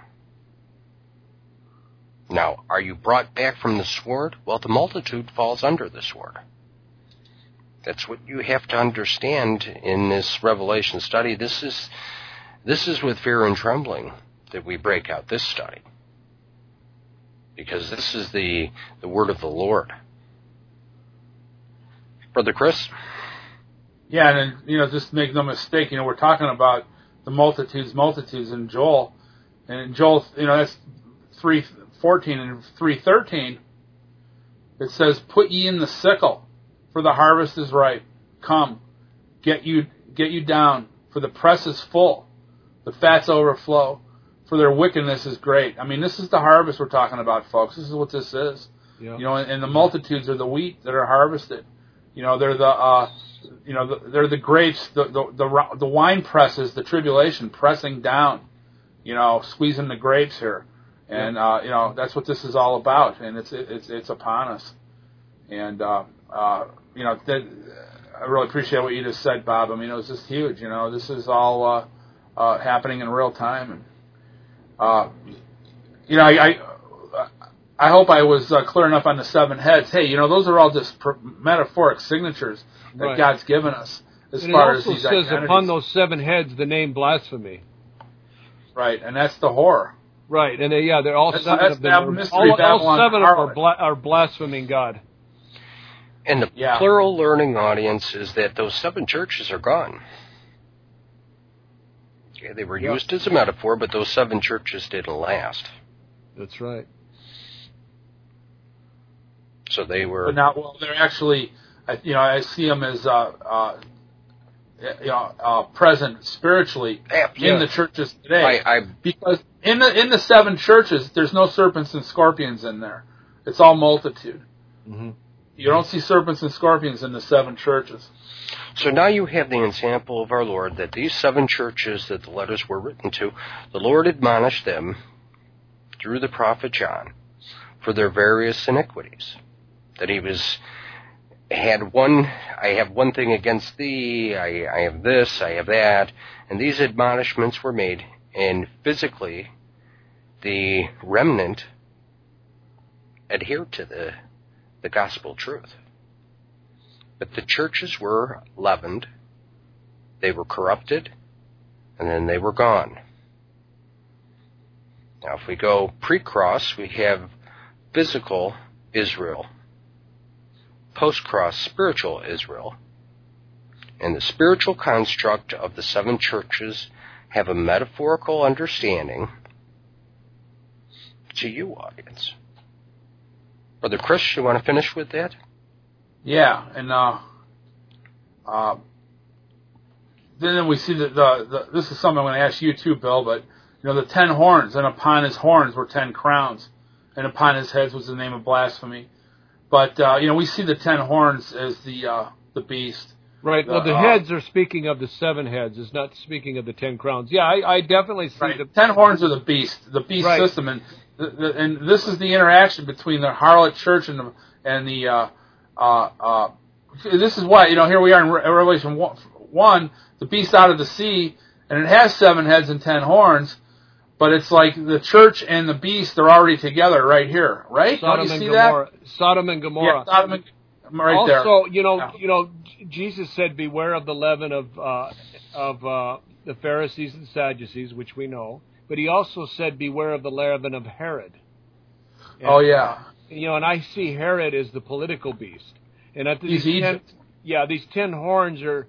S2: Now, are you brought back from the sword? Well, the multitude falls under the sword. That's what you have to understand in this Revelation study. This is with fear and trembling that we break out this study. Because this is the word of the Lord. Brother Chris?
S3: Yeah, and just make no mistake, we're talking about the multitudes in Joel. And in Joel, that's 3:14 and 3:13. It says, "Put ye in the sickle, for the harvest is ripe. Come, get you down, for the press is full. The fats overflow. For their wickedness is great." I mean, this is the harvest we're talking about, folks. This is what this is. Yeah. And the multitudes are the wheat that are harvested. They're they're the grapes, the wine presses, the tribulation pressing down, squeezing the grapes here, and that's what this is all about, and it's upon us, and I really appreciate what you just said, Bob. I mean, it was just huge. This is all happening in real time, and. I hope I was clear enough on the seven heads. Hey, those are all just metaphoric signatures that God's given us as far as these identities. It also
S4: says upon those seven heads the name blasphemy.
S3: Right, and that's the whore.
S4: Right, and they're all seven of them. All seven of them are blaspheming God.
S2: And the plural learning audience is that those seven churches are gone. Okay, they were used as a metaphor, but those seven churches didn't last.
S4: That's right.
S2: So they were.
S3: But they're actually, I see them as present spiritually in the churches today.
S2: I
S3: because in the 7 churches, there's no serpents and scorpions in there. It's all multitude.
S4: Mm-hmm.
S3: You don't see serpents and scorpions in the 7 churches.
S2: So now you have the example of our Lord that these 7 churches that the letters were written to, the Lord admonished them through the prophet John for their various iniquities. That he I have one thing against thee, I have this, I have that, and these admonishments were made, and physically the remnant adhered to the gospel truth. But the churches were leavened, they were corrupted, and then they were gone. Now if we go pre-cross, we have physical Israel, post-cross spiritual Israel, and the spiritual construct of the 7 churches have a metaphorical understanding to you, audience. Brother Chris, you want to finish with that?
S3: Yeah, and then we see that this is something I'm going to ask you too, Bill, but the 10 horns, and upon his horns were 10 crowns, and upon his heads was the name of blasphemy. But we see the 10 horns as the beast.
S4: Right. Well, the heads are speaking of the 7 heads. It's not speaking of the 10 crowns. Yeah, I definitely see
S3: the 10 horns are the beast right. System, and this is the interaction between the harlot church and the this is what here we are in Revelation 1, the beast out of the sea, and it has 7 heads and 10 horns. But it's like the church and the beast are already together right here, right?
S4: Sodom
S3: Don't you see
S4: and Gomorrah.
S3: that?
S4: Sodom and Gomorrah.
S3: Yeah, Sodom and right there.
S4: Also, Jesus said, "Beware of the leaven of the Pharisees and Sadducees," which we know. But he also said, "Beware of the leaven of Herod." And, and I see Herod as the political beast. And at these
S3: Egypt.
S4: These 10 horns are.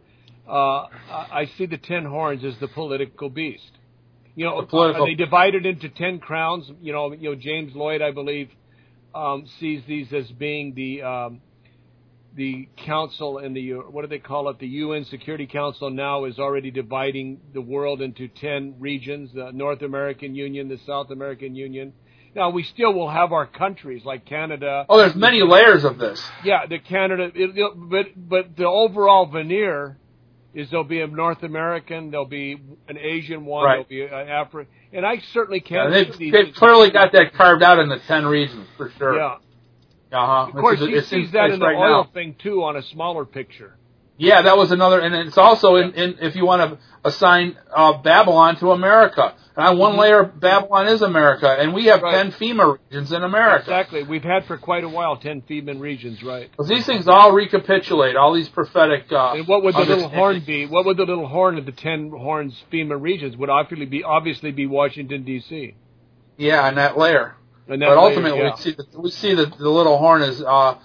S4: I see the 10 horns as the political beast. They divided into 10 crowns. James Lloyd, I believe, sees these as being the council and what do they call it? The UN Security Council now is already dividing the world into 10 regions: the North American Union, the South American Union. Now we still will have our countries like Canada.
S3: Oh, there's many layers of this.
S4: Yeah, the Canada, but the overall veneer is there'll be a North American, there'll be an Asian one,
S3: right.
S4: There'll be an African, and I certainly can't.
S3: They've clearly got that carved out in the 10 regions for sure.
S4: Yeah.
S3: Of
S4: course, he sees that in the oil thing too on a smaller picture.
S3: Yeah, that was another, and it's also in if you want to assign Babylon to America. And on one layer, Babylon is America, and we have 10 FEMA regions in America.
S4: Exactly. We've had for quite a while 10 FEMA regions, right?
S3: Because these things all recapitulate, all these prophetic...
S4: and what would the little horn be? What would the little horn of the 10 horns FEMA regions would obviously be Washington, D.C.?
S3: Yeah, in that layer. But ultimately, we see the little horn is... on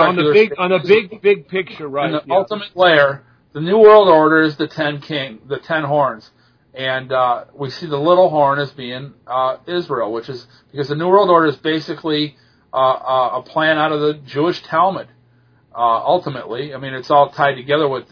S4: the big picture, right.
S3: In the ultimate layer, the New World Order is the 10 horns. And we see the little horn as being Israel, which is because the New World Order is basically a plan out of the Jewish Talmud. Ultimately, I mean, it's all tied together with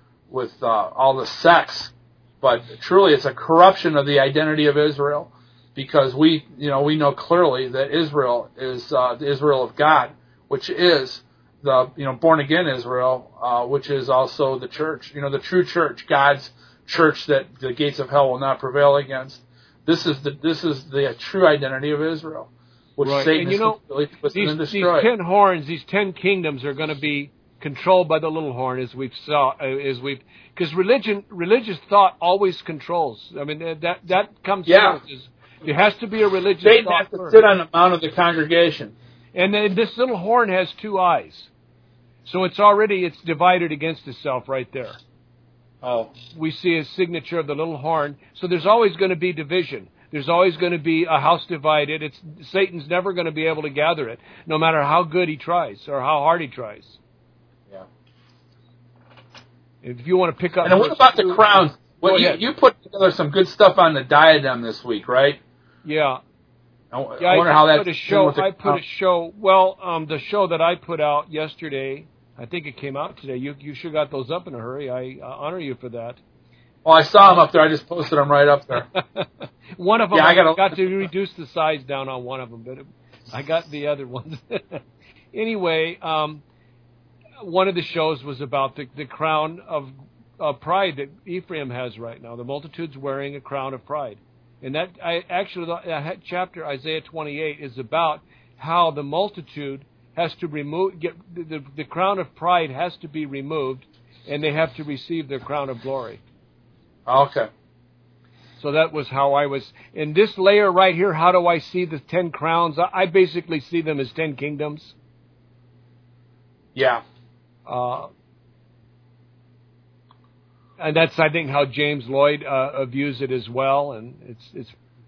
S3: all the sects, but truly, it's a corruption of the identity of Israel, because we know clearly that Israel is the Israel of God, which is the born again Israel, which is also the church, the true church, God's church that the gates of hell will not prevail against. This is the true identity of Israel, which Satan is completely twisted and destroyed.
S4: These 10 horns, these 10 kingdoms are going to be controlled by the little horn, because religious thought always controls. I mean that comes first. There has to be a religious
S3: Satan
S4: thought
S3: has to
S4: first.
S3: sit on the mount of the congregation,
S4: and then this little horn has 2 eyes, so it's divided against itself right there.
S3: Oh.
S4: We see a signature of the little horn. So there's always going to be division. There's always going to be a house divided. Satan's never going to be able to gather it, no matter how good he tries or how hard he tries.
S3: Yeah.
S4: If you want to pick up...
S3: And what about the crowns? Well, you put together some good stuff on the diadem this week, right?
S4: Yeah.
S3: I wonder how that's...
S4: I put a show... Well, the show that I put out yesterday I think it came out today. You sure got those up in a hurry. I honor you for that.
S3: Well, I saw them up there. I just posted them right up there.
S4: One of them,
S3: Yeah,
S4: I got to reduce the size down on one of them, but I got the other ones. Anyway, one of the shows was about the crown of pride that Ephraim has right now. The multitude's wearing a crown of pride. And that chapter, Isaiah 28, is about how the multitude has to get the crown of pride has to be removed, and they have to receive their crown of glory.
S3: Okay.
S4: So that was how I was. In this layer right here, how do I see the 10 crowns? I basically see them as 10 kingdoms.
S3: Yeah.
S4: And that's, I think, how James Lloyd views it as well. And it's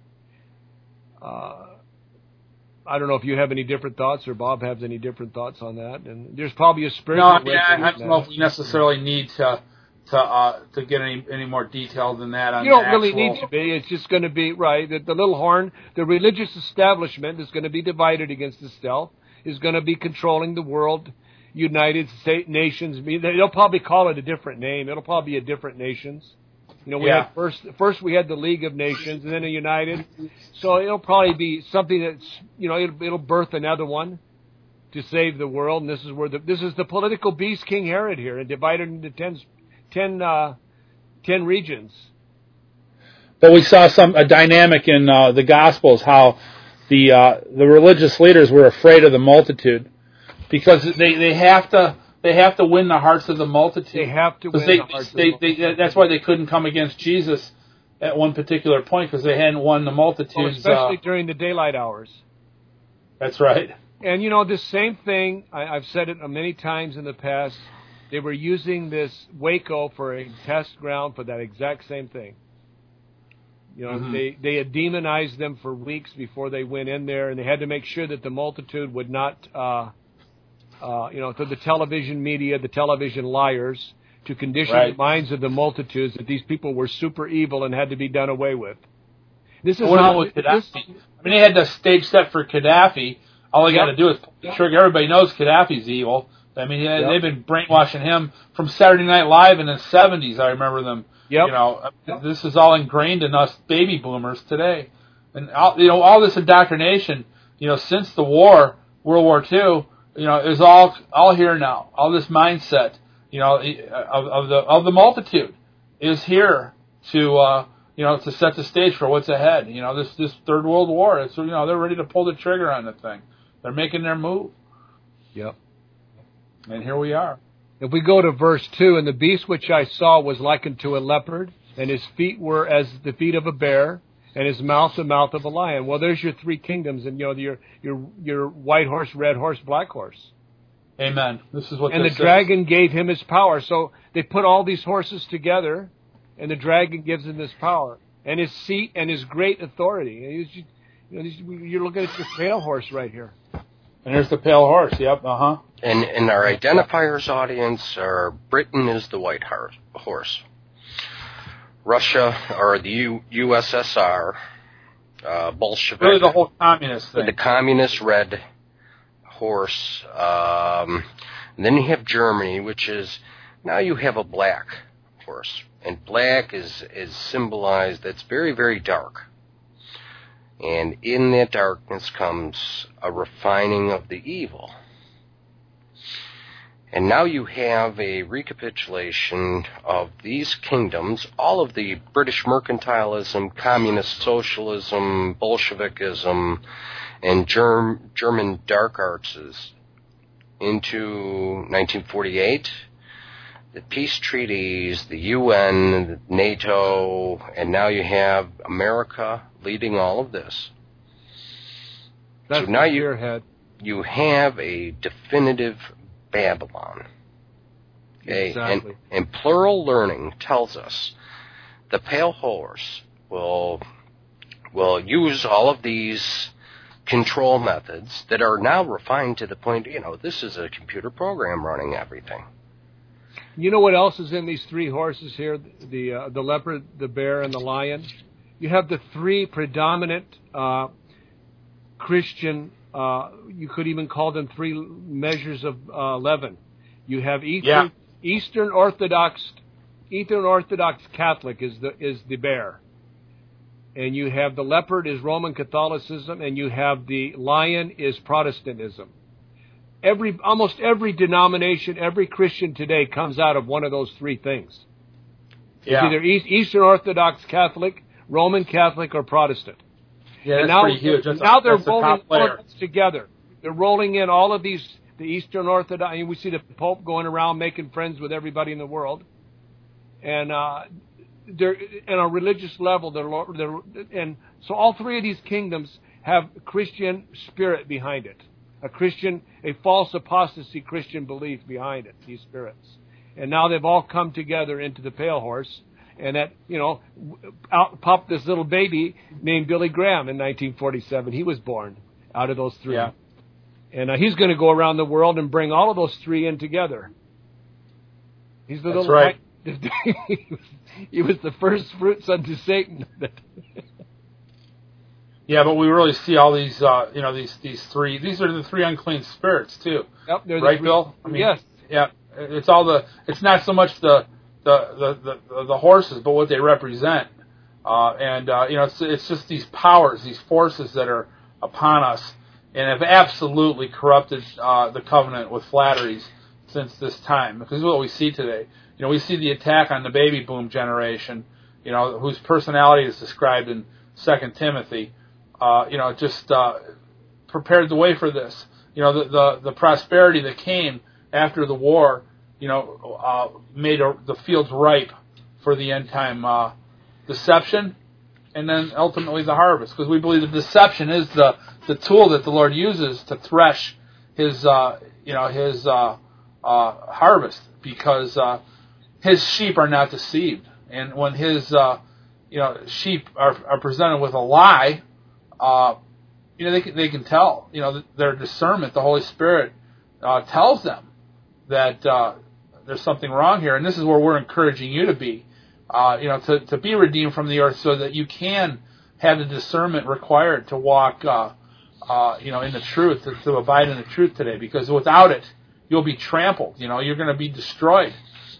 S4: I don't know if you have any different thoughts or Bob has any different thoughts on that. And there's probably a spiritual.
S3: No, I don't know if we necessarily need to get any more detail than that. On
S4: you don't really need to be. It's just going to be right that the little horn, the religious establishment, is going to be divided against itself. Is going to be controlling the world. United States nations. They'll probably call it a different name. It'll probably be a different nations. We had first we had the League of Nations, and then a United. So it'll probably be something that's it'll birth another one to save the world. And this is where this is the political beast, King Herod here, and divided into 10 regions.
S3: But we saw a dynamic in the Gospels how the religious leaders were afraid of the multitude. Because they have to win the hearts of the multitude. They
S4: have to win the hearts of the multitude.
S3: That's why they couldn't come against Jesus at one particular point, because they hadn't won the multitudes.
S4: Especially during the daylight hours.
S3: That's right.
S4: And this same thing, I've said it many times in the past, they were using this Waco for a test ground for that exact same thing. They had demonized them for weeks before they went in there, and they had to make sure that the multitude would not... through the television media, the television liars, to condition the minds of the multitudes that these people were super evil and had to be done away with. This is
S3: with Gaddafi. They had the stage set for Gaddafi. All they got to do is trigger. Everybody knows Gaddafi's evil. They've been brainwashing him from Saturday Night Live in the 70s. I remember them.
S4: Yep.
S3: This is all ingrained in us baby boomers today, and all this indoctrination. Since the war, World War II. Is all here now. All this mindset, of the multitude is here to set the stage for what's ahead. This Third World War. It's they're ready to pull the trigger on the thing. They're making their move.
S4: Yep.
S3: And here we are.
S4: If we go to verse 2, and the beast which I saw was likened to a leopard, and his feet were as the feet of a bear, and his mouth the mouth of a lion. Well, there's your 3 kingdoms, and your white horse, red horse, black horse.
S3: Amen. This is what.
S4: And the dragon gave him his power. So they put all these horses together, and the dragon gives him his power and his seat and his great authority. You're looking at your pale horse right here.
S3: And there's the pale horse. Yep.
S2: And our identifiers, audience, are Britain is the white horse. Russia, or the USSR, Bolshevik.
S3: Really the whole communist thing.
S2: The communist red horse. And then you have Germany, which is, now you have a black horse. And black is symbolized, that's very, very dark. And in that darkness comes a refining of the evil. And now you have a recapitulation of these kingdoms, all of the British mercantilism, communist socialism, Bolshevikism, and German dark arts into 1948, the peace treaties, the UN, NATO, and now you have America leading all of this.
S4: That's
S2: so now
S4: you
S2: have a definitive Babylon. Okay?
S4: Exactly.
S2: And plural learning tells us the pale horse will use all of these control methods that are now refined to the point, this is a computer program running everything.
S4: You know what else is in these 3 horses here? The leopard, the bear, and the lion. You have the 3 predominant Christian. You could even call them 3 measures of leaven. You have Eastern Orthodox Catholic is the bear, and you have the leopard is Roman Catholicism, and you have the lion is Protestantism. Almost every denomination, every Christian today comes out of one of those three things. It's either Eastern Orthodox Catholic, Roman Catholic, or Protestant.
S3: Yeah,
S4: and
S3: that's pretty huge.
S4: Now they're rolling all of this together. They're rolling in all of these, the Eastern Orthodox, and we see the Pope going around making friends with everybody in the world. And they're on a religious level. And so all three of these kingdoms have Christian spirit behind it, a false apostasy Christian belief behind it. These spirits, and now they've all come together into the Pale Horse, and that out popped this little baby named Billy Graham in 1947. He was born out of those three, and he's going to go around the world and bring all of those three in together. He's the little
S3: right.
S4: He was the first fruits unto Satan.
S3: Yeah, but we really see all these, these three. These are the three unclean spirits too.
S4: Yep, they're
S3: right, Bill? I mean,
S4: yes.
S3: Yeah, it's all the. It's not so much the horses, but what they represent. It's just these powers, these forces that are upon us, and have absolutely corrupted the covenant with flatteries since this time. Because this is what we see today. We see the attack on the baby boom generation, whose personality is described in 2 Timothy. Just prepared the way for this. The prosperity that came after the war, made the fields ripe for the end time deception, and then ultimately the harvest. Because we believe the deception is the tool that the Lord uses to thresh his harvest, because his sheep are not deceived, and when his sheep are presented with a lie, they can tell. Their discernment, the Holy Spirit tells them that there's something wrong here, and this is where we're encouraging you to be, to be redeemed from the earth, so that you can have the discernment required to walk, in the truth, to abide in the truth today. Because without it, you'll be trampled. You're going to be destroyed.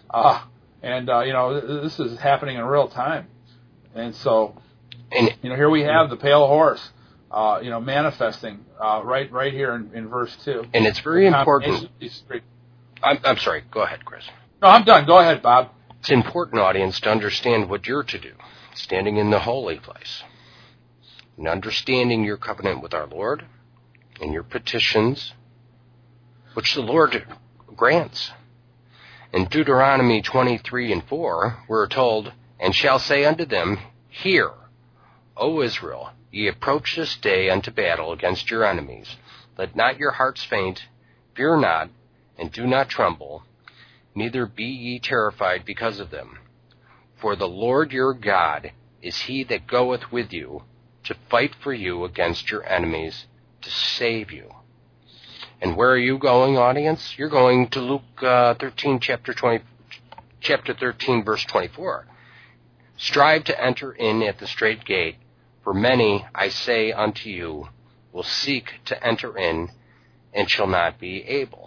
S3: This is happening in real time. And so, here we have the Pale Horse, manifesting right here in verse 2.
S2: And it's very important. I'm sorry. Go ahead, Chris.
S3: No, I'm done. Go ahead, Bob.
S2: It's important, audience, to understand what you're to do, standing in the holy place, and understanding your covenant with our Lord and your petitions, which the Lord grants. In Deuteronomy 23:4, we're told, "And shall say unto them, Hear, O Israel, ye approach this day unto battle against your enemies. Let not your hearts faint, fear not, and do not tremble, neither be ye terrified because of them. For the Lord your God is he that goeth with you to fight for you against your enemies, to save you." And where are you going, audience? You're going to Luke 13, chapter 13, verse 24. "Strive to enter in at the strait gate, for many, I say unto you, will seek to enter in, and shall not be able."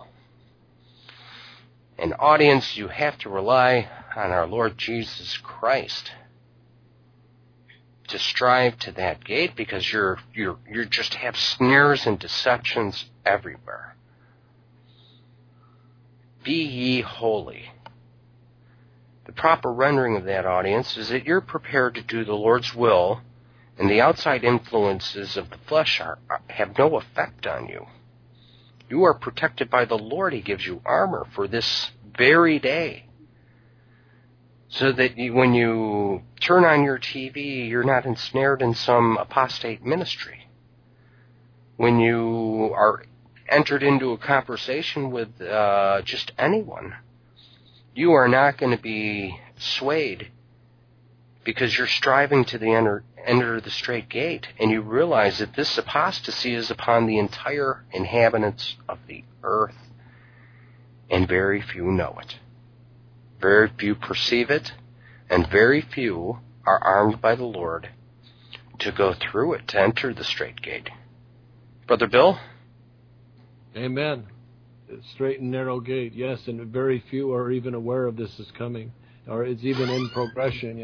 S2: And audience, you have to rely on our Lord Jesus Christ to strive to that gate, because you're just have snares and deceptions everywhere. Be ye holy. The proper rendering of that, audience, is that you're prepared to do the Lord's will, and the outside influences of the flesh have no effect on you. You are protected by the Lord. He gives you armor for this very day, so that when you turn on your TV, you're not ensnared in some apostate ministry. When you are entered into a conversation with just anyone, you are not going to be swayed, because you're striving to enter the straight gate, and you realize that this apostasy is upon the entire inhabitants of the earth, and very few know it. Very few perceive it, and very few are armed by the Lord to go through it, to enter the straight gate. Brother Bill?
S4: Amen. Straight and narrow gate, yes, and very few are even aware of this is coming, or it's even in progression,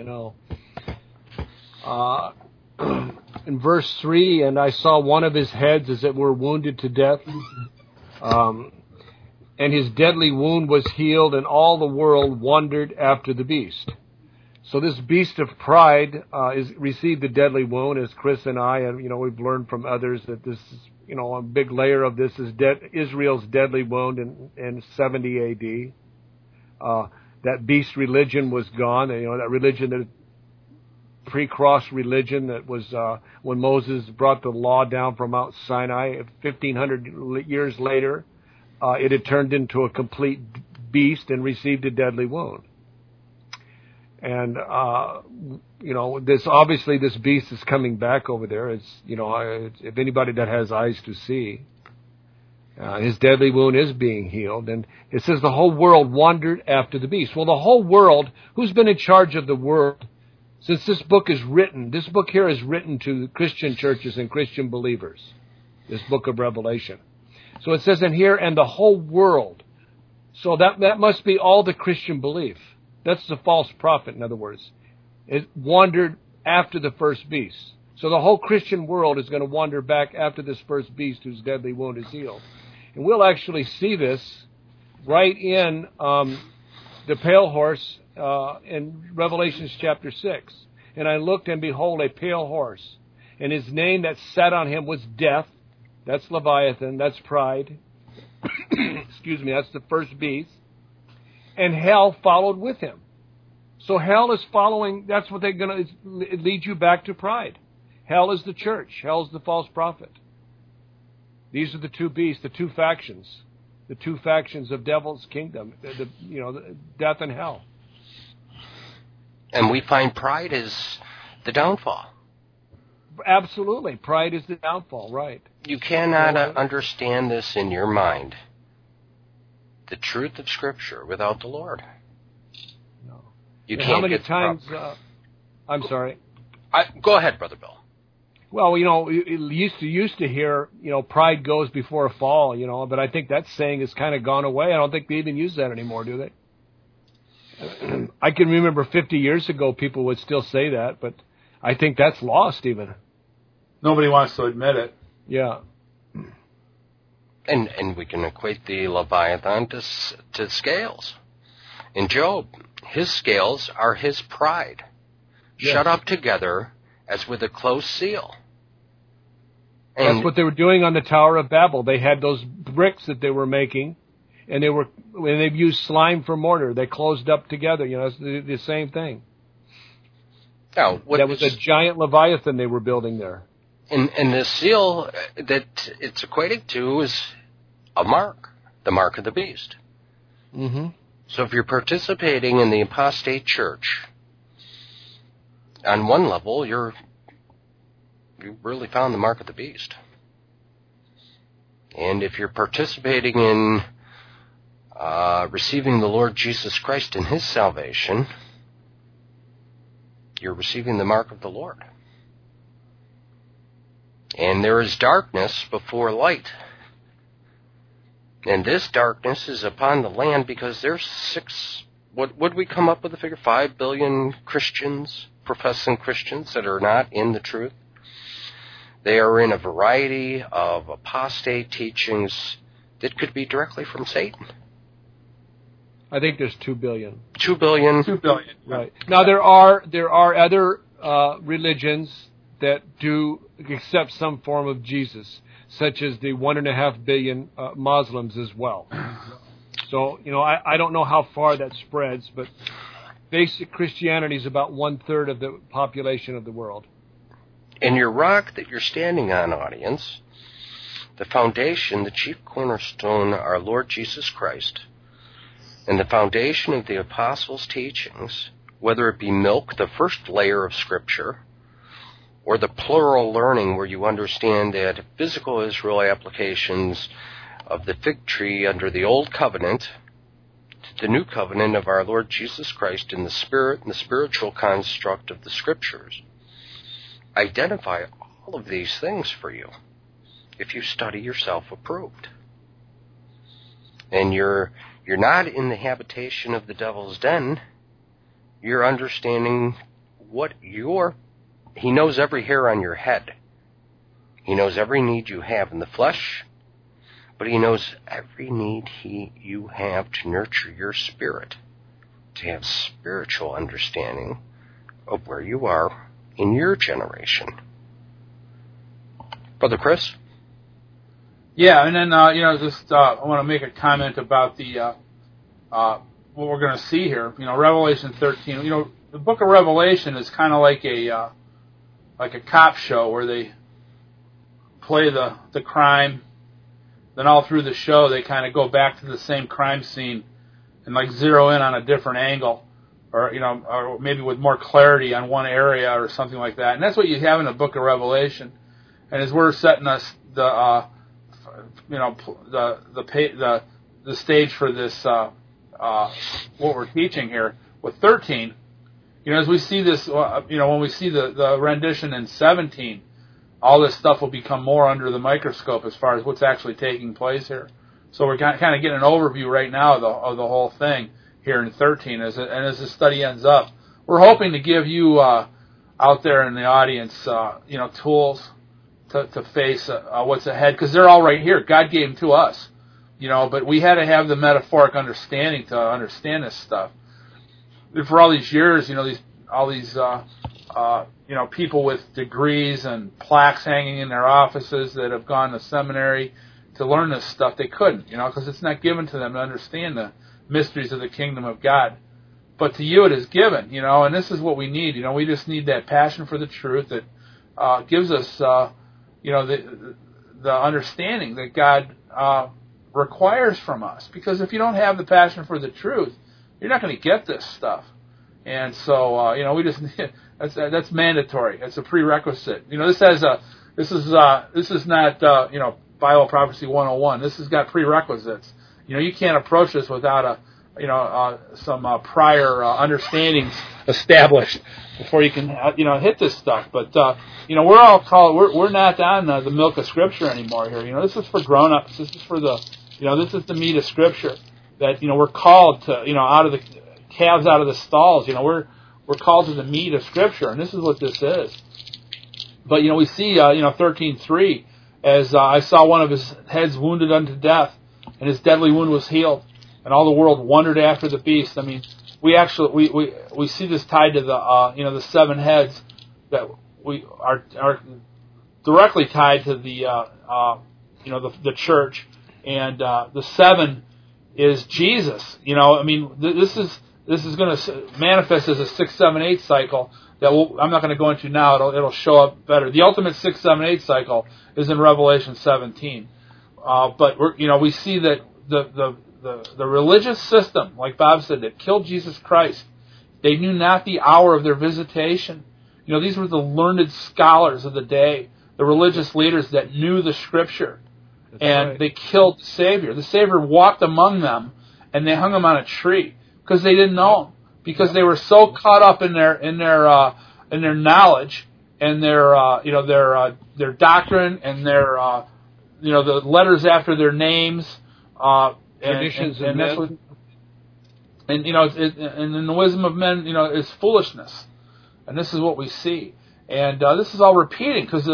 S4: In verse 3, and I saw one of his heads as it were wounded to death, and his deadly wound was healed, and all the world wondered after the beast. So this beast of pride received a deadly wound, as Chris and I, and we've learned from others that this is, a big layer of this is Israel's deadly wound in 70 A.D. That beast religion was gone. That religion, that pre-cross religion that was when Moses brought the law down from Mount Sinai. 1,500 years later, it had turned into a complete beast and received a deadly wound. And this beast is coming back over there. It's if anybody that has eyes to see, his deadly wound is being healed. And it says the whole world wondered after the beast. Well, the whole world, who's been in charge of the world since this book is written? This book here is written to Christian churches and Christian believers. This book of Revelation. So it says in here, and the whole world. So that must be all the Christian belief. That's the false prophet, in other words. It wandered after the first beast. So the whole Christian world is going to wander back after this first beast whose deadly wound is healed. And we'll actually see this right in the pale horse in Revelation chapter 6. And I looked, and behold, a pale horse. And his name that sat on him was Death. That's Leviathan. That's pride. Excuse me. That's the first beast. And hell followed with him. So hell is following. That's what they're going to lead you back to pride. Hell is the church. Hell is the false prophet. These are the two beasts, the two factions of devil's kingdom. The death and hell.
S2: And we find pride is the downfall.
S4: Absolutely, pride is the downfall. Right.
S2: You cannot understand this in your mind. The truth of Scripture without the Lord.
S4: No.
S2: You
S4: and
S2: can't.
S4: How many times? I'm sorry.
S2: Go ahead, Brother Bill.
S4: Well, you used to hear, pride goes before a fall, but I think that saying has kind of gone away. I don't think they even use that anymore, do they? I can remember 50 years ago people would still say that, but I think that's lost even.
S3: Nobody wants to admit it.
S4: Yeah.
S2: And we can equate the Leviathan to scales. In Job, his scales are his pride, shut up together as with a closed seal. And
S4: that's what they were doing on the Tower of Babel. They had those bricks that they were making, and they've used slime for mortar. They closed up together. It's the same thing.
S2: Now,
S4: that was a giant Leviathan they were building there.
S2: And the seal that it's equated to is a mark, the mark of the beast.
S4: Mm-hmm.
S2: So if you're participating in the apostate church, on one level, you really found the mark of the beast. And if you're participating in receiving the Lord Jesus Christ in His salvation, you're receiving the mark of the Lord. And there is darkness before light. And this darkness is upon the land because there's what would we come up with a figure? 5 billion Christians, professing Christians that are not in the truth. They are in a variety of apostate teachings that could be directly from Satan.
S4: I think there's 2 billion.
S2: 2 billion.
S3: 2 billion.
S4: Right. Now there are other religions that do accept some form of Jesus, such as the 1.5 billion Muslims as well. So, I don't know how far that spreads, but basic Christianity is about 1/3 of the population of the world.
S2: And your rock that you're standing on, audience, the foundation, the chief cornerstone, our Lord Jesus Christ, and the foundation of the apostles' teachings, whether it be milk, the first layer of Scripture, or the plural learning where you understand that physical Israel applications of the fig tree under the Old Covenant to the New Covenant of our Lord Jesus Christ in the Spirit and the spiritual construct of the Scriptures, identify all of these things for you if you study yourself approved. and you're not in the habitation of the devil's den. You're understanding he knows every hair on your head. He knows every need you have in the flesh, but he knows every need you have to nurture your spirit, to have spiritual understanding of where you are in your generation. Brother Chris?
S3: Yeah, and then, I want to make a comment about the what we're going to see here. Revelation 13. The book of Revelation is kind of like a cop show where they play the crime, then all through the show they kind of go back to the same crime scene and like zero in on a different angle, or maybe with more clarity on one area or something like that. And that's what you have in the book of Revelation. And as we're setting us the stage for this what we're teaching here with 13, as we see this, when we see the rendition in 17, all this stuff will become more under the microscope as far as what's actually taking place here. So we're kind of getting an overview right now of the whole thing here in 13, as the study ends up. We're hoping to give you out there in the audience, tools to face what's ahead, because they're all right here. God gave them to us, but we had to have the metaphoric understanding to understand this stuff. For all these years, all these people with degrees and plaques hanging in their offices that have gone to seminary to learn this stuff, they couldn't, because it's not given to them to understand the mysteries of the kingdom of God. But to you it is given, and this is what we need. We just need that passion for the truth that gives us, the understanding that God requires from us. Because if you don't have the passion for the truth, you're not going to get this stuff. And so, we just that's mandatory. It's a prerequisite. This is not Bible Prophecy 101. This has got prerequisites. You can't approach this without some prior understandings established before you can hit this stuff. But we're all called. We're not on the milk of Scripture anymore here. This is for grown-ups. This is for this is the meat of Scripture that we're called to out of the calves out of the stalls. We're called to the meat of Scripture, and this is what this is. But we see 13:3, as I saw one of his heads wounded unto death, and his deadly wound was healed, and all the world wondered after the beast. I mean, we see this tied to the 7 heads that we are directly tied to the church, and the 7 is Jesus. This is going to manifest as a 6, 7, 8 cycle that I'm not going to go into now. It'll show up better. The ultimate 6, 7, 8 cycle is in Revelation 17. But we see that the religious system, like Bob said, that killed Jesus Christ, they knew not the hour of their visitation. These were the learned scholars of the day, the religious leaders that knew the Scripture. That's and right. They killed the Savior. The Savior walked among them, and they hung him on a tree because they didn't know him, because they were so caught up in their knowledge and their doctrine and their the letters after their names,
S4: traditions and
S3: that's what, and in the wisdom of men, is foolishness, and this is what we see, and this is all repeating because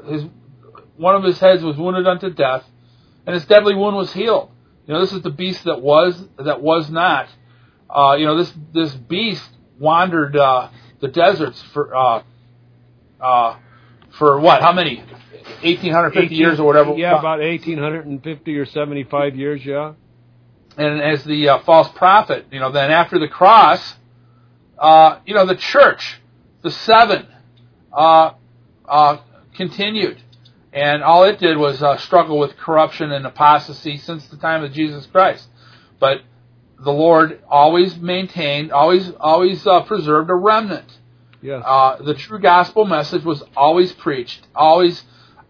S3: one of his heads was wounded unto death, and his deadly wound was healed. This is the beast that was not. This beast wandered the deserts for what? How many? 1,850 years or whatever.
S4: Yeah, about 1,850 or 75 years. Yeah.
S3: And as the false prophet, then after the cross, the church, the 7, continued. And all it did was struggle with corruption and apostasy since the time of Jesus Christ. But the Lord always maintained, always preserved a remnant.
S4: Yes.
S3: The true gospel message was always preached, always,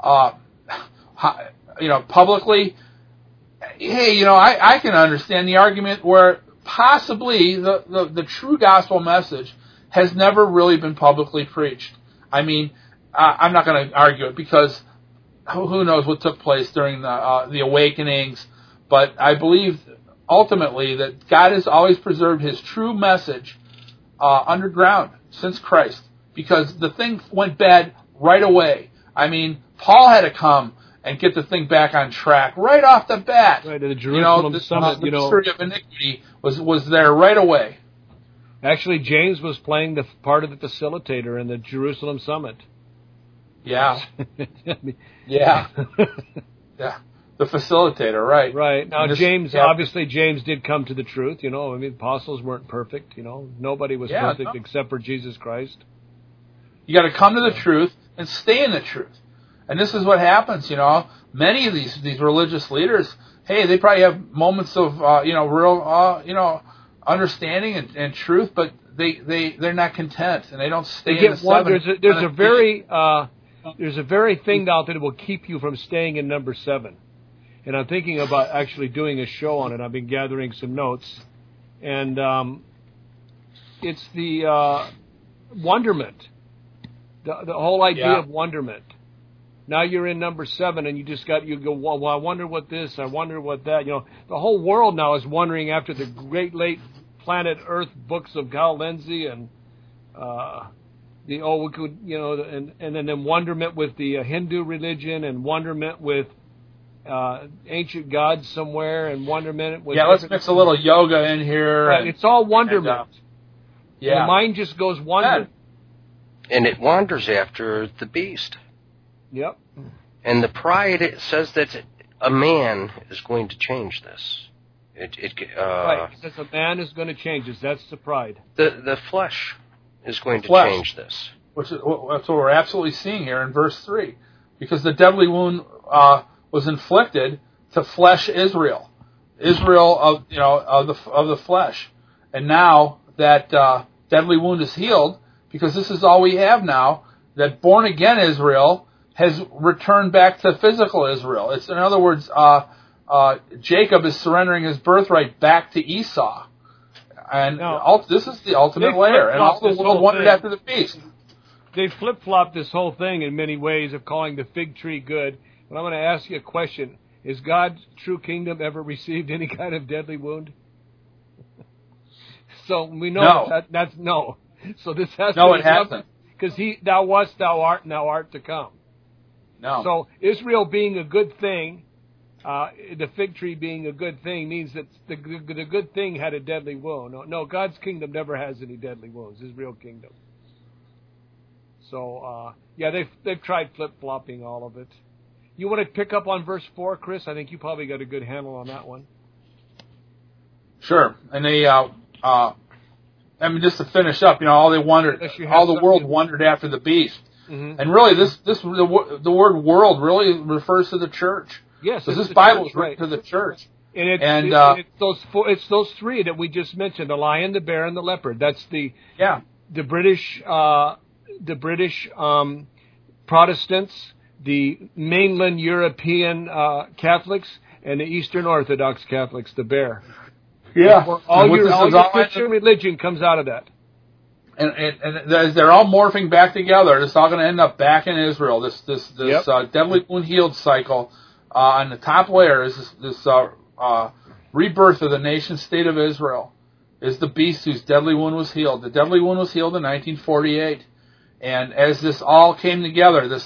S3: publicly. Hey, I can understand the argument where possibly the true gospel message has never really been publicly preached. I mean, I'm not going to argue it because who knows what took place during the awakenings, but I believe ultimately that God has always preserved His true message underground since Christ, because the thing went bad right away. I mean, Paul had to come and get the thing back on track right off the bat.
S4: Right, the Jerusalem summit.
S3: The mystery of iniquity was there right away.
S4: Actually, James was playing the part of the facilitator in the Jerusalem summit.
S3: Yeah. Yeah. Yeah. The facilitator, right.
S4: Right. Now, obviously James did come to the truth, I mean, apostles weren't perfect, Nobody was perfect except for Jesus Christ.
S3: You got to come to the truth and stay in the truth. And this is what happens, Many of these religious leaders, hey, they probably have moments of, real, understanding and truth, but they're not content, and they don't stay in the seven.
S4: There's a very thing out there that will keep you from staying in number 7. And I'm thinking about actually doing a show on it. I've been gathering some notes. And it's the wonderment, the whole idea of wonderment. Now you're in number 7, and you go, well, I wonder what this, I wonder what that. The whole world now is wondering after the great late Planet Earth books of Cal Lindsay and and then wonderment with the Hindu religion, and wonderment with ancient gods somewhere, and wonderment with...
S3: Yeah, let's mix a little yoga in here.
S4: Right, it's all wonderment. And the mind just goes wandering.
S2: And it wanders after the beast.
S4: Yep.
S2: And the pride, it says that a man is going to change this.
S4: Right, it says a man is going to change this. That's the pride.
S2: The flesh is going to change this.
S3: That's what we're absolutely seeing here in verse 3. Because the deadly wound was inflicted to flesh Israel of the flesh. And now that deadly wound is healed, because this is all we have now, that born again Israel has returned back to physical Israel. It's, in other words, Jacob is surrendering his birthright back to Esau. And this is the ultimate layer. And all the world wondered after the beast.
S4: They flip-flopped this whole thing in many ways of calling the fig tree good. But I'm going to ask you a question. Is God's true kingdom ever received any kind of deadly wound? So we know that's no. So this has to be
S3: it hasn't.
S4: Because thou wast, thou art, and thou art to come.
S3: No.
S4: So Israel being a good thing, the fig tree being a good thing, means that the good thing had a deadly wound. No, God's kingdom never has any deadly wounds. His real kingdom. So they've tried flip-flopping all of it. You want to pick up on verse 4, Chris? I think you probably got a good handle on that one.
S3: Sure. And they, just to finish up, all the world wondered after the beast. Mm-hmm. And really, the word world really refers to the church.
S4: Yes.
S3: Because this Bible is written to the church.
S4: And it's those three that we just mentioned: the lion, the bear, and the leopard. That's the British Protestants, the mainland European Catholics, and the Eastern Orthodox Catholics. The bear.
S3: Yeah.
S4: All your Christian religion comes out of that.
S3: And they're all morphing back together. It's all going to end up back in Israel. This deadly wound healed cycle. On the top layer is this rebirth of the nation state of Israel. Is the beast whose deadly wound was healed. The deadly wound was healed in 1948. And as this all came together, the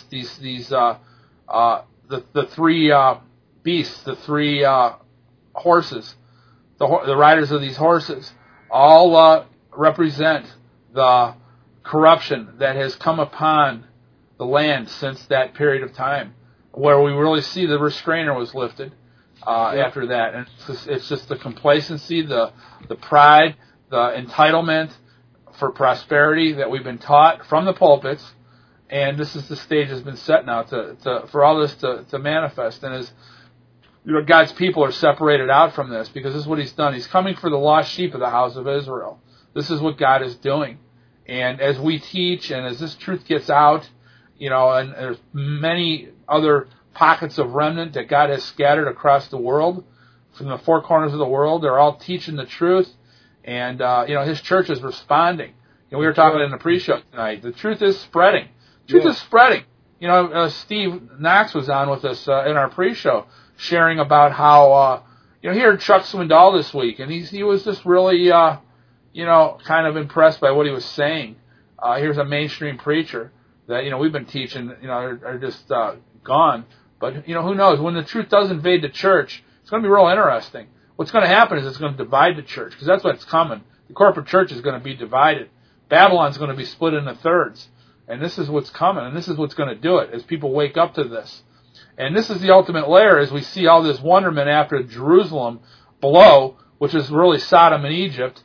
S3: three beasts, the three horses, the riders of these horses, all represent the corruption that has come upon the land since that period of time, where we really see the restrainer was lifted after that. And it's just the complacency, the pride, the entitlement for prosperity that we've been taught from the pulpits, and this is the stage has been set now for all this to manifest. And as God's people are separated out from this, because this is what He's done. He's coming for the lost sheep of the house of Israel. This is what God is doing. And as we teach, and as this truth gets out, and there's many other pockets of remnant that God has scattered across the world, from the four corners of the world, they're all teaching the truth. And, His church is responding. We were talking in the pre-show tonight. The truth is spreading. Truth is spreading. Steve Knox was on with us in our pre-show, sharing about how, he heard Chuck Swindoll this week, and he was just really, kind of impressed by what he was saying. Here's a mainstream preacher that, we've been teaching, are just gone. But, who knows? When the truth does invade the church, it's going to be real interesting. What's going to happen is it's going to divide the church, because that's what's coming. The corporate church is going to be divided. Babylon's going to be split into thirds. And this is what's coming, and this is what's going to do it as people wake up to this. And this is the ultimate layer as we see all this wonderment after Jerusalem below, which is really Sodom and Egypt,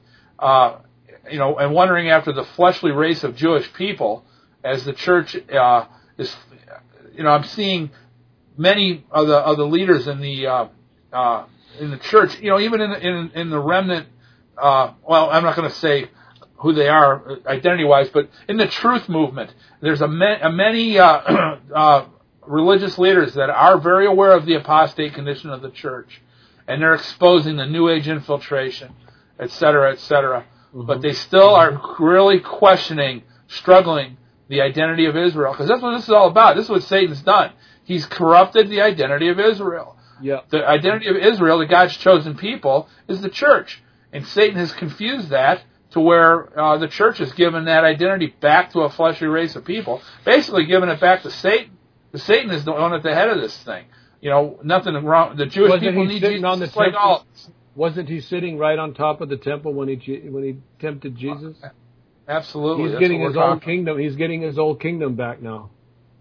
S3: and wondering after the fleshly race of Jewish people as the church is, I'm seeing many of the leaders in the church, even in the remnant, I'm not going to say who they are identity-wise, but in the truth movement, there's many religious leaders that are very aware of the apostate condition of the church, and they're exposing the New Age infiltration, et cetera, et cetera. Mm-hmm. But they still are really questioning, struggling the identity of Israel, because that's what this is all about. This is what Satan's done. He's corrupted the identity of Israel.
S4: Yeah.
S3: The identity of Israel, the God's chosen people, is the church. And Satan has confused that to where the church has given that identity back to a fleshly race of people, basically giving it back to Satan. Because Satan is the one at the head of this thing. Nothing wrong. The Jewish people need Jesus
S4: on the
S3: just like all of us.
S4: Wasn't he sitting right on top of the temple when he tempted Jesus?
S3: Absolutely.
S4: He's getting his old kingdom. He's getting his old kingdom back now.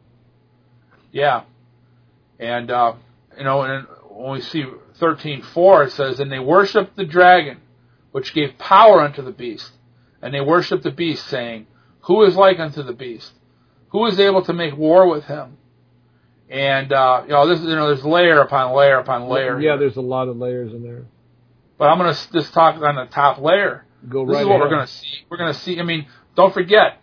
S3: Yeah. And, and when we see 13:4, it says, "And they worshipped the dragon, which gave power unto the beast. And they worshipped the beast, saying, Who is like unto the beast? Who is able to make war with him?" And, there's layer upon layer upon layer.
S4: Yeah, there's a lot of layers in there.
S3: But I'm going to just talk on the top layer. This is what we're going to see. We're going to see, don't forget,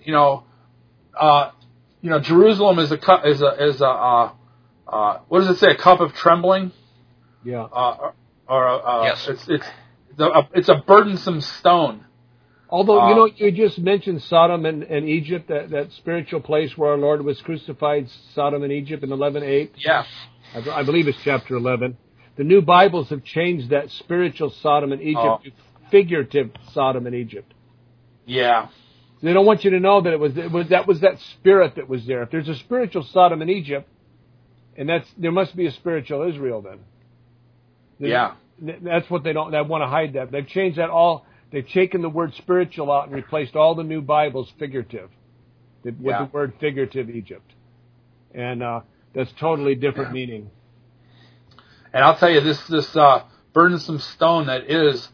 S3: Jerusalem is a what does it say? A cup of trembling?
S4: Yeah.
S2: Yes.
S3: It's a burdensome stone.
S4: Although, you just mentioned Sodom and Egypt, that spiritual place where our Lord was crucified, Sodom and Egypt in 11:8.
S3: Yeah.
S4: I believe it's chapter 11. The new Bibles have changed that spiritual Sodom and Egypt to figurative Sodom and Egypt.
S3: Yeah.
S4: They don't want you to know that that was that spirit that was there. If there's a spiritual Sodom and Egypt, and there must be a spiritual Israel then.
S3: Yeah.
S4: That's what they want to hide that. They've changed that all. They've taken the word spiritual out and replaced all the new Bibles figurative with the word figurative Egypt. And that's totally different meaning.
S3: And I'll tell you, this burdensome stone that is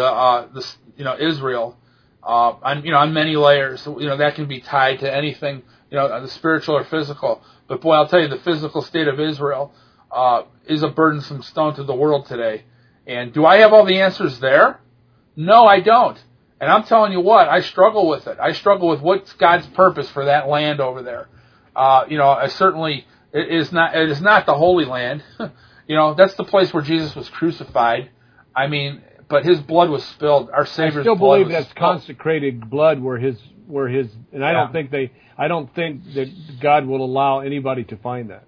S3: Israel, on many layers. That can be tied to anything, the spiritual or physical. But boy, I'll tell you, the physical state of Israel is a burdensome stone to the world today. And do I have all the answers there? No, I don't. And I'm telling you what, I struggle with it. I struggle with what's God's purpose for that land over there. I certainly, it is not the Holy Land. That's the place where Jesus was crucified. But his blood was spilled. Our Savior's blood was spilled. I still believe that's
S4: consecrated blood where his, and I don't think that God will allow anybody to find that.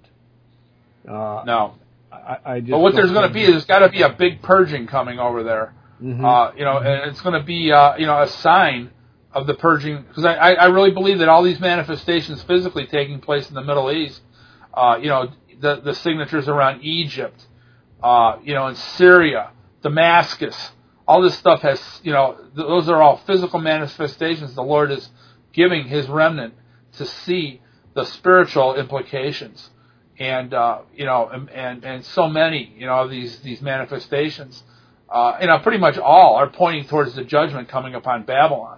S3: No.
S4: I just
S3: but what there's going to be, there's got to be a big purging coming over there. Mm-hmm. And it's going to be, a sign of the purging, because I really believe that all these manifestations physically taking place in the Middle East, the signatures around Egypt, in Syria, Damascus, all this stuff has, those are all physical manifestations the Lord is giving His remnant to see the spiritual implications. And, and so many, these manifestations, pretty much all are pointing towards the judgment coming upon Babylon.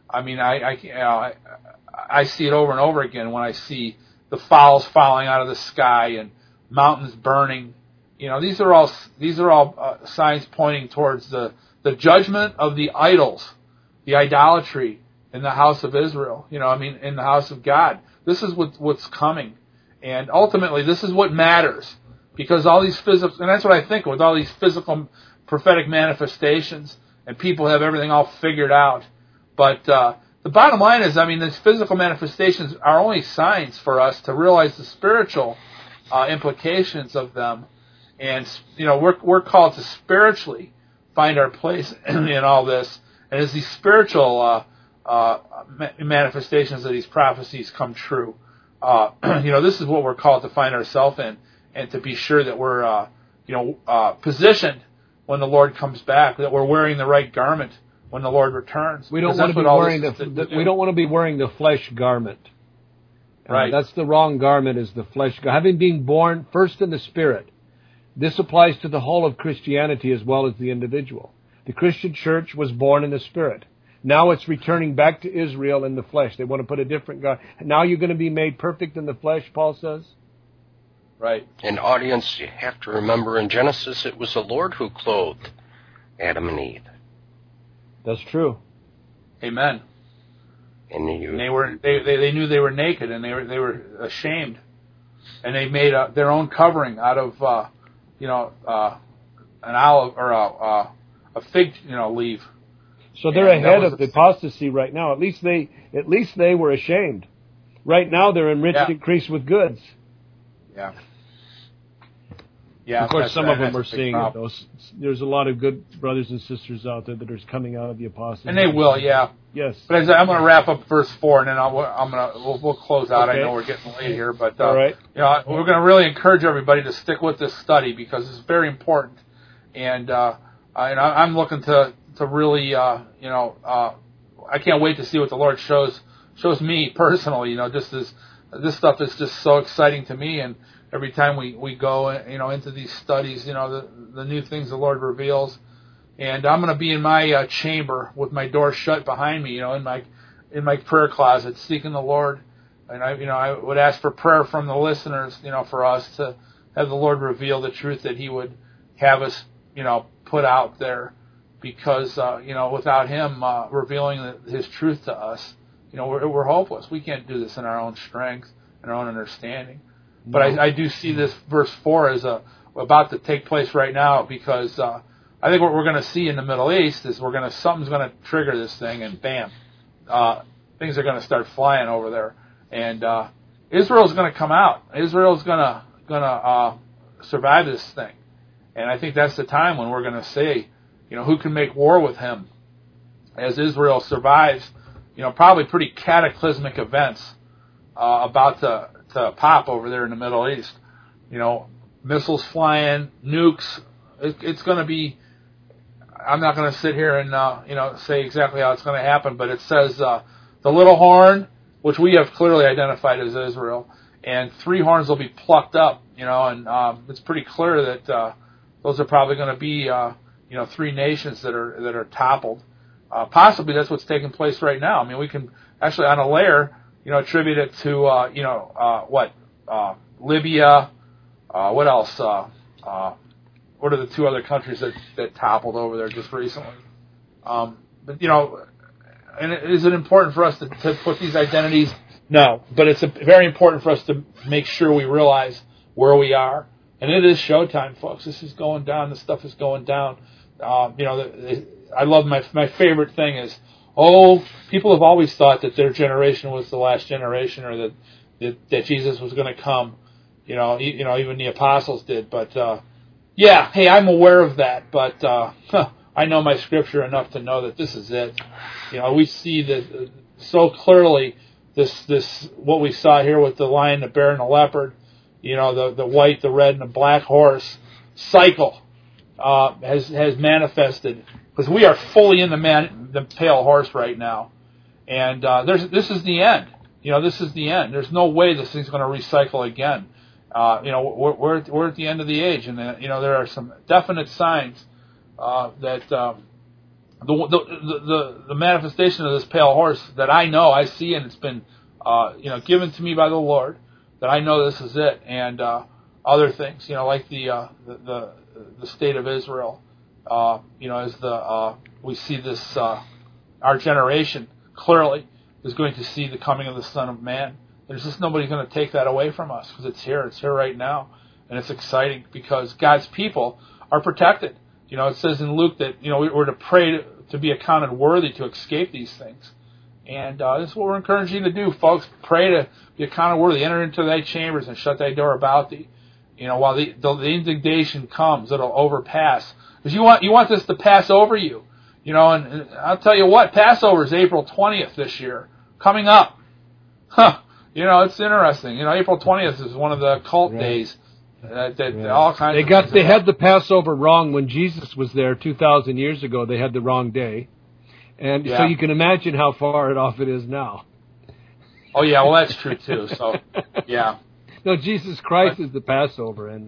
S3: I see it over and over again when I see the fowls falling out of the sky and mountains burning. These are all signs pointing towards the judgment of the idols, the idolatry in the house of Israel. In the house of God. This is what's coming. And ultimately, this is what matters, because all these physical, and that's what I think with all these physical prophetic manifestations, and people have everything all figured out. But the bottom line is, these physical manifestations are only signs for us to realize the spiritual implications of them. And we're called to spiritually find our place in all this. And as these spiritual manifestations of these prophecies come true, this is what we're called to find ourselves in, and to be sure that we're positioned when the Lord comes back, that we're wearing the right garment when the Lord returns.
S4: We don't want to be wearing we don't want to be wearing the flesh garment.
S3: Right.
S4: That's the wrong garment, is the flesh garment. Having been born first in the Spirit. This applies to the whole of Christianity as well as the individual. The Christian church was born in the Spirit. Now it's returning back to Israel in the flesh. They want to put a different God. Now you're going to be made perfect in the flesh, Paul says.
S3: Right.
S2: And audience, you have to remember in Genesis, it was the Lord who clothed Adam and Eve.
S4: That's true.
S3: Amen.
S2: And
S3: they knew they were naked, and they were ashamed, and they made their own covering out of an olive or a fig leaf.
S4: So they're ahead of the apostasy right now. At least they were ashamed. Right now they're enriched, increased with goods.
S3: Yeah. Yeah.
S4: Of course, some of them are seeing those. There's a lot of good brothers and sisters out there that are coming out of the apostasy.
S3: And they will, yeah.
S4: Yes.
S3: But I'm going to wrap up verse 4, and then we'll close out. Okay. I know we're getting late here, but
S4: all right.
S3: We're going to really encourage everybody to stick with this study because it's very important. And I'm looking to really I can't wait to see what the Lord shows me personally. Just this stuff is just so exciting to me, and every time we go into these studies, the new things the Lord reveals. And I'm going to be in my chamber with my door shut behind me, in my prayer closet, seeking the Lord. And I would ask for prayer from the listeners, for us to have the Lord reveal the truth that He would have us, put out there, because without Him revealing His truth to us, we're hopeless. We can't do this in our own strength and our own understanding. But I do see this verse 4 as about to take place right now, because I think what we're going to see in the Middle East is something's going to trigger this thing, and bam, things are going to start flying over there, and Israel's going to come out. Israel's going to survive this thing, and I think that's the time when we're going to see, who can make war with him, as Israel survives, probably pretty cataclysmic events about to pop over there in the Middle East. Missiles flying, nukes. It's going to be. I'm not going to sit here and say exactly how it's going to happen, but it says the little horn, which we have clearly identified as Israel, and 3 horns will be plucked up. And it's pretty clear that those are probably going to be 3 nations that are toppled. Possibly that's what's taking place right now. I mean, we can actually on a layer, attribute it to Libya. What else? What are the 2 other countries that toppled over there just recently? But and is it important for us to put these identities? No, but it's very important for us to make sure we realize where we are. And it is showtime, folks. This is going down. This stuff is going down. I love my favorite thing is, people have always thought that their generation was the last generation, or that Jesus was going to come. Even the apostles did, but. Yeah, hey, I'm aware of that, but I know my scripture enough to know that this is it. We see that so clearly. This what we saw here with the lion, the bear, and the leopard. The white, the red, and the black horse cycle has manifested, because we are fully in the pale horse right now, and this is the end. This is the end. There's no way this thing's going to recycle again. We're at the end of the age, and there are some definite signs that the manifestation of this pale horse that I see, and it's been given to me by the Lord, that I know this is it, and other things, like the state of Israel, as we see this, our generation clearly is going to see the coming of the Son of Man. There's just nobody going to take that away from us, because it's here right now, and it's exciting because God's people are protected. It says in Luke that we're to pray to be accounted worthy to escape these things, and this is what we're encouraging you to do, folks. Pray to be accounted worthy. Enter into thy chambers and shut thy door about thee, While the indignation comes, it'll overpass. Because you want this to pass over you. And I'll tell you what, Passover is April 20th this year, coming up. Huh. It's interesting. April 20th is one of the cult days. All kinds
S4: they had the Passover wrong when Jesus was there 2,000 years ago. They had the wrong day. And so you can imagine how far off it is now.
S3: Oh, yeah, well, that's true, too. So, yeah.
S4: No, Jesus Christ is the Passover, and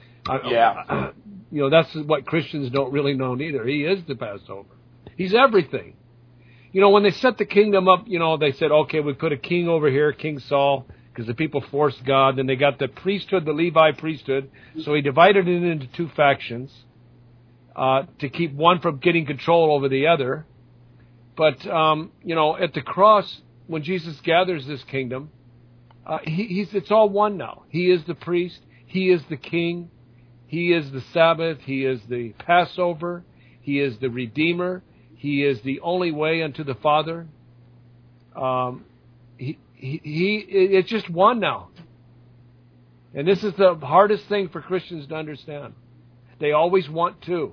S4: that's what Christians don't really know neither. He is the Passover. He's everything. When they set the kingdom up, they said, okay, we put a king over here, King Saul, because the people forced God. Then they got the priesthood, the Levi priesthood. So he divided it into two factions to keep one from getting control over the other. But, at the cross, when Jesus gathers this kingdom, it's all one now. He is the priest. He is the king. He is the Sabbath. He is the Passover. He is the Redeemer. He is the only way unto the Father. It's just one now. And this is the hardest thing for Christians to understand. They always want two.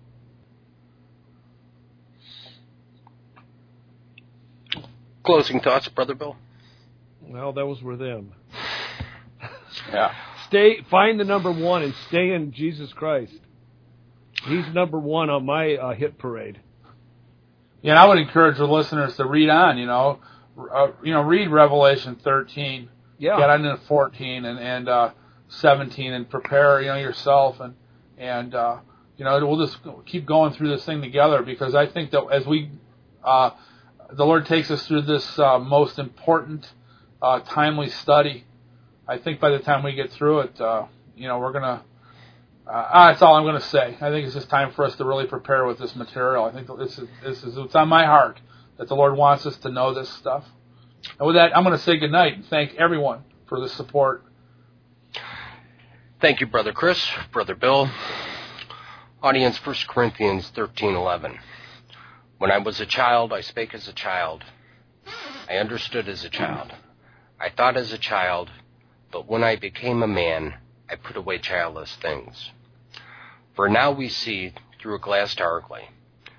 S2: Closing thoughts, Brother Bill?
S4: Well, those were them.
S3: Yeah.
S4: Find the number one and stay in Jesus Christ. He's number one on my hit parade.
S3: Yeah, and I would encourage the listeners to read on. Read Revelation 13.
S4: Yeah.
S3: Get into 14 and 17 and prepare yourself and we'll just keep going through this thing together, because I think that as we the Lord takes us through this most important timely study, I think by the time we get through it, we're gonna. That's all I'm going to say. I think it's just time for us to really prepare with this material. I think this is what's on my heart, that the Lord wants us to know this stuff. And with that, I'm going to say goodnight and thank everyone for the support.
S2: Thank you, Brother Chris, Brother Bill. Audience, 1 Corinthians 13:11. When I was a child, I spake as a child. I understood as a child. I thought as a child, but when I became a man, I put away childish things. For now we see through a glass darkly,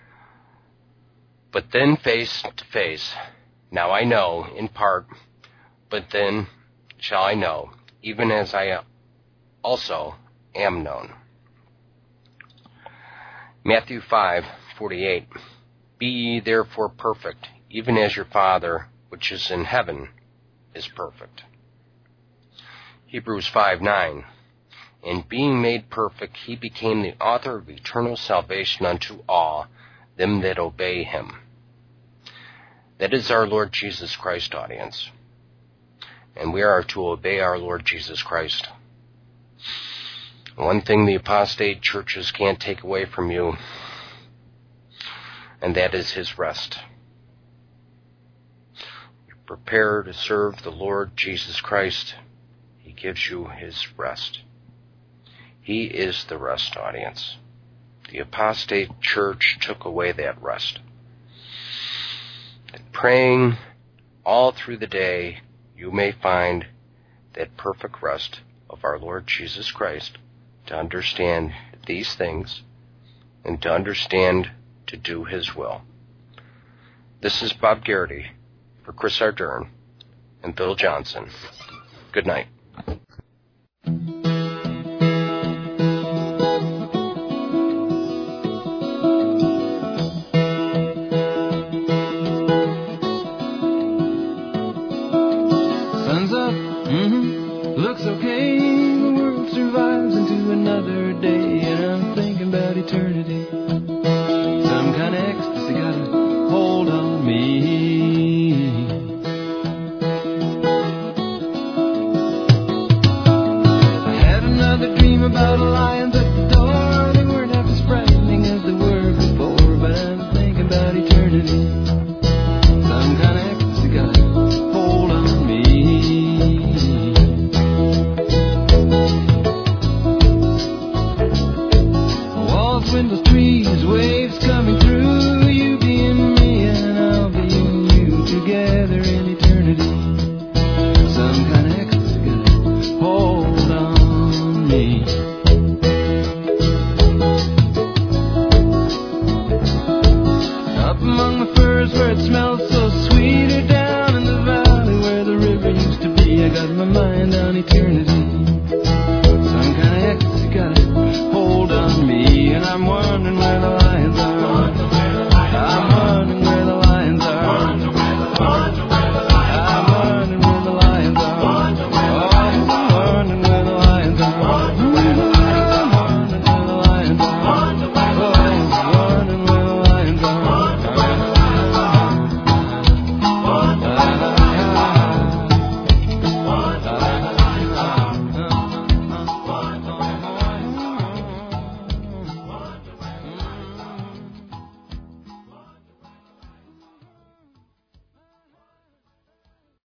S2: but then face to face. Now I know in part, but then shall I know, even as I also am known. Matthew 5:48. Be ye therefore perfect, even as your Father which is in heaven is perfect. Hebrews 5:9. And being made perfect, he became the author of eternal salvation unto all them that obey him. That is our Lord Jesus Christ, audience. And we are to obey our Lord Jesus Christ. One thing the apostate churches can't take away from you, and that is his rest. You prepare to serve the Lord Jesus Christ, he gives you his rest. He is the rest, audience. The apostate church took away that rest. And praying all through the day, you may find that perfect rest of our Lord Jesus Christ to understand these things and to understand to do his will. This is Bob Garrity for Chris Ardern and Bill Johnson. Good night.
S5: Sun's up, looks okay. The world survives into another day, and I'm thinking about eternity. Some kind of ecstasy got a hold on me. Up among the firs where it smells so sweet, or down in the valley where the river used to be. I got my mind on eternity. Some kind of ex got a hold on me, and I'm wondering where the